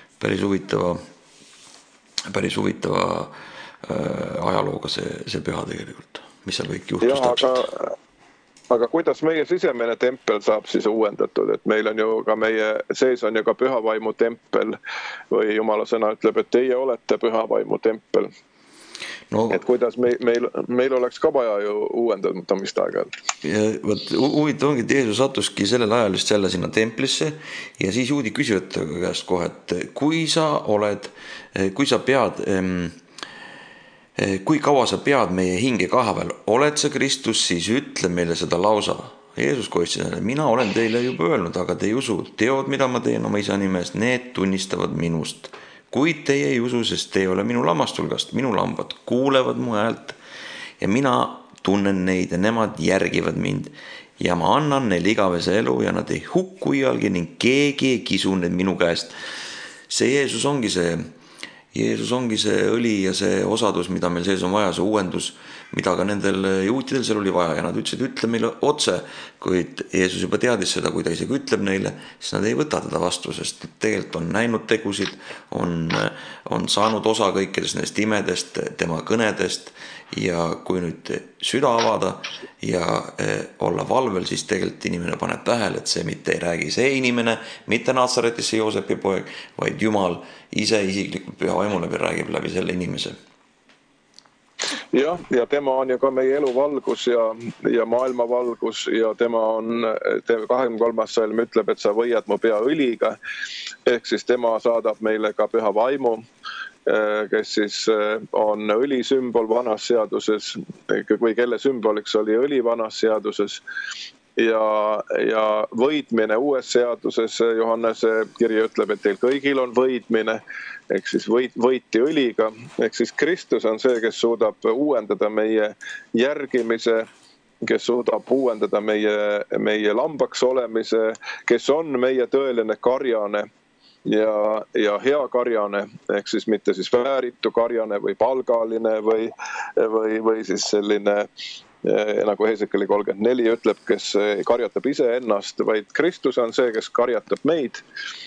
huvitava ajalooga see püha tegelikult, mis seal kõik juhtus täpselt. Aga kuidas meie sisemine tempel saab siis uuendatud, et meil on ju ka meie sees on ju ka pühavaimu tempel või Jumala sõna ütleb, et teie olete pühavaimu tempel. No, et kuidas meil oleks ka vaja ju uuendamist aeg-ajalt. Huvitav ongi, et Jeesus sattuski sellel ajal just jälle sinna templisse ja siis juudi küsivad käest kohe, et kui sa pead kui kaua sa pead meie hinge kahavel, oled sa Kristus, siis ütle meile seda lausa. Jeesus koistis neile, mina olen teile juba öelnud, aga te ei usu. Teod, mida ma teen oma isa nimes, need tunnistavad minust. Kuid teie ei usu, sest te ei ole minu lammastulgast. Minu lambad kuulevad mu häält ja mina tunnen neid ja nemad järgivad mind. Ja ma annan neile igavese elu ja nad ei hukku iialgi ning keegi ei kisu neid minu käest. See Jeesus ongi see õli ja see osadus, mida meil sees on vaja, see uuendus, mida ka nendel juutidel seal oli vaja ja nad ütlesid, ütle meile otse, kuid Jeesus juba teadis seda, kui ta isegi ütleb neile, siis nad ei võta teda vastu, sest tegelikult on näinud tegusid, on saanud osa kõikidest nendest imedest, tema kõnedest ja kui nüüd süda avada ja olla valvel, siis tegelikult inimene paneb tähele, et see mitte ei räägi see inimene, mitte Natsaretisse Joosepi poeg, vaid Jumal ise isiklikult püha vaimu läbi räägib läbi selle inimese. Jah, ja tema on ju ka meie elu valgus ja maailma valgus ja tema on, 23. salm ütleb, et sa võiad mu pea õliga, ehk siis tema saadab meile ka püha vaimu, kes siis on õli sümbol vanas seaduses või kelle sümboliks oli õli vanas seaduses ja võitmine uues seaduses. Johannese kiri ütleb, et teil kõigil on võitmine, ehk siis võiti õliga, ehk siis Kristus on see, kes suudab uuendada meie järgimise, kes suudab uuendada meie lambaks olemise, kes on meie tõeline karjane ja hea karjane, ehk siis mitte siis vääritu karjane või palgaline või siis selline, nagu Heesekeli 34 ütleb, kes karjatab iseennast, vaid Kristus on see, kes karjatab meid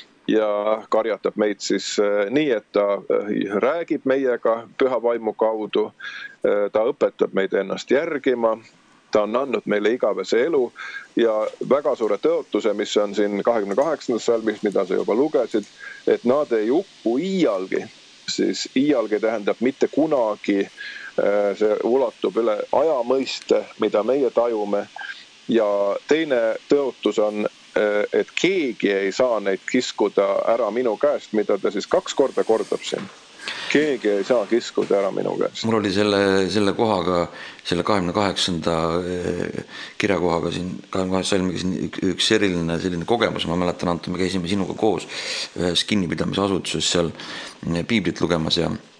ja karjatab meid siis nii, et ta räägib meiega püha vaimu kaudu, ta õpetab meid ennast järgima, ta on andnud meile igavese elu ja väga suure tõotuse, mis on siin 28. salmis, mida sa juba lugesid, et nad ei hukku iialgi, siis iialgi tähendab mitte kunagi, see ulatub üle ajamõiste, mida meie tajume ja teine tõotus on, et keegi ei saa neid kiskuda ära minu käest, mida ta siis 2 korda kordab siin. Keegi ei saa kiskuda ära minu käest. Mul oli selle kohaga, selle 28. kirjakohaga siin, 28 salmiga siin üks eriline selline kogemus. Ma mäletan, Anton, me käisime sinuga koos ühes kinnipidamisasutuses seal piiblit lugemas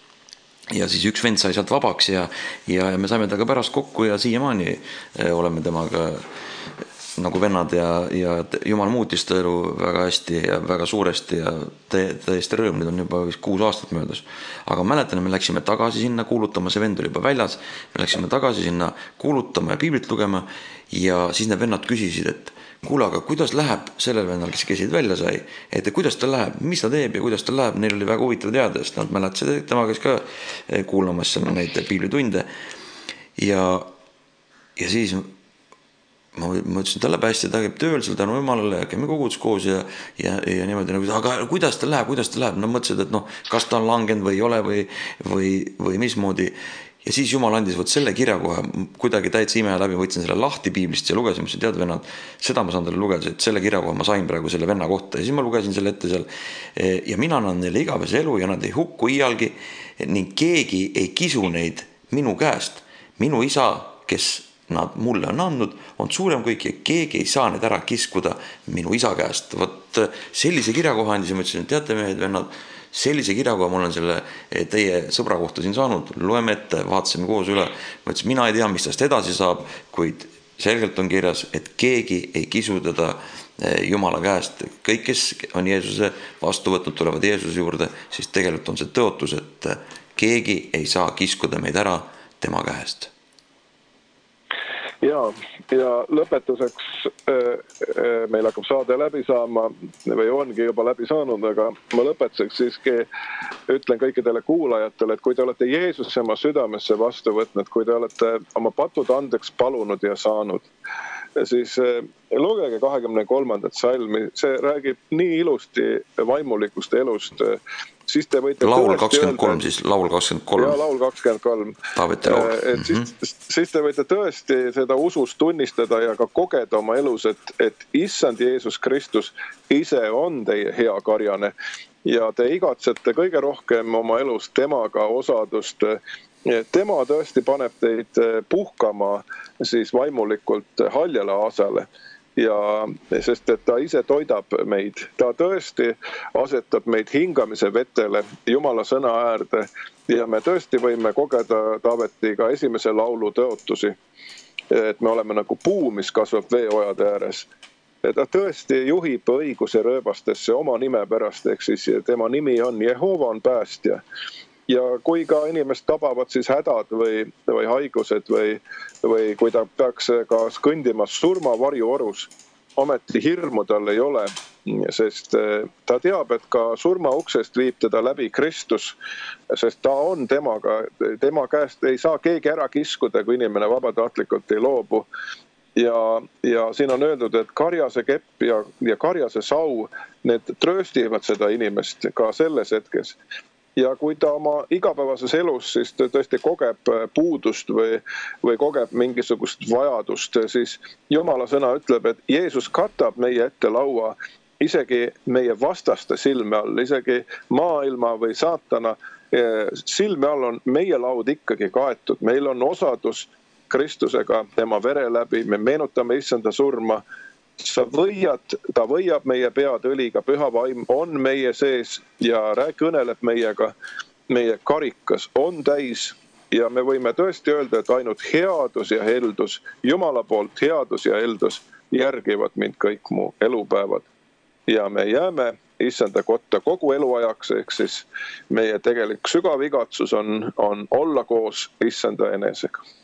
ja siis üks vend sai sealt vabaks ja me saime temaga pärast kokku ja siiamaani oleme temaga nagu vennad ja Jumal muutis ta elu väga hästi ja väga suuresti ja täiesti rõõm, nüüd on juba 6 aastat möödas. Aga mäletan, me läksime tagasi sinna kuulutama, see vend oli juba väljas, me läksime tagasi sinna kuulutama ja piiblit lugema ja siis need vennad küsisid, et kuule, aga kuidas läheb sellel vennal, kes käisid välja sai, et kuidas ta läheb, mis ta teeb ja kuidas ta läheb, neil oli väga huvitav teada, sest nad mäletasid, et tema käis ka kuulamas seal neid piiblitunde ja siis ma ütlesin, ta läheb hästi, ta käib tööl seal tänu Jumalale ja käime kogudus koos ja niimoodi nagu, aga kuidas ta läheb, no mõtlesid, et kas ta on langenud või ei ole või mismoodi ja siis Jumal andis selle kirjakoha kuidagi täitsa ime läbi, võtsin selle lahti piiblist ja lugesin, mis tead vennad, seda ma saan talle lugeda, et selle kirjakoha ma sain praegu selle venna kohta ja siis ma lugesin selle ette seal ja mina annan neile igavese elu ja nad ei hukku iialgi ning keegi ei kisu neid minu käest, minu isa, kes nad mulle on andnud, on suurem kõik ja keegi ei saa need ära kiskuda minu isa käest. Vot sellise kirjakoha andis ja ma ütlesin, et teate mehed, vennad, sellise kirjakoha ma olen selle teie sõbra kohta siin saanud, loeme ette, vaatasime koos üle. Ma ütlesin, mina ei tea, mis tast edasi saab, kuid selgelt on kirjas, et keegi ei kisu teda Jumala käest. Kõik, kes on Jeesuse vastu võtnud, tulevad Jeesuse juurde, siis tegelikult on see tõotus, et keegi ei saa kiskuda meid ära tema käest. Ja lõpetuseks meil hakkab saade läbi saama või ongi juba läbi saanud, aga ma lõpetuseks siiski ütlen kõikidele kuulajatele, et kui te olete Jeesuse oma südamesse vastu võtnud, kui te olete oma patud andeks palunud ja saanud, siis lugege 23. salmi, see räägib nii ilusti vaimulikust elust. Siis te võite laul 23, siis laul 23. Ja laul 23. Taaveti laul. Siis te võite tõesti seda usust tunnistada ja ka kogeda oma elus, et issand Jeesus Kristus ise on teie hea karjane ja te igatsete kõige rohkem oma elus temaga osadust tema tõesti paneb teid puhkama siis vaimulikult haljale aasale. Ja sest et ta ise toidab meid, ta tõesti asetab meid hingamise vetele, Jumala sõna äärde ja me tõesti võime kogeda Taavetiga esimese laulu tõotusi, et me oleme nagu puu, mis kasvab veeojade ääres. Ta tõesti juhib õiguse rööbastesse oma nime pärast, ehk siis tema nimi on Jehova on päästja. Ja kui ka inimest tabavad siis hädad või haigused või kui ta peaks ka kõndimas surmavarjuorus, ometi hirmu tal ei ole, sest ta teab, et ka surma uksest viib teda läbi Kristus, sest ta on temaga, tema käest ei saa keegi ära kiskuda, kui inimene vabatahtlikult ei loobu. Ja siin on öeldud, et karjase kepp ja karjase sau, need trööstivad seda inimest ka selles hetkes. Ja kui ta oma igapäevases elus siis tõesti kogeb puudust või kogeb mingisugust vajadust, siis Jumala sõna ütleb, et Jeesus katab meie ette laua isegi meie vastaste silme all, isegi maailma või saatana silme all on meie laud ikkagi kaetud. Meil on osadus Kristusega tema vere läbi, me meenutame issanda surma. Ta võiab meie pead õliga, püha vaim on meie sees ja kõneleb meiega, meie karikas on täis ja me võime tõesti öelda, et ainult headus ja heldus, Jumala poolt headus ja heldus järgivad mind kõik mu elupäevad. Ja me jääme issanda kotta kogu eluajaks, ehk siis meie tegelik sügav igatsus on olla koos issanda enesega.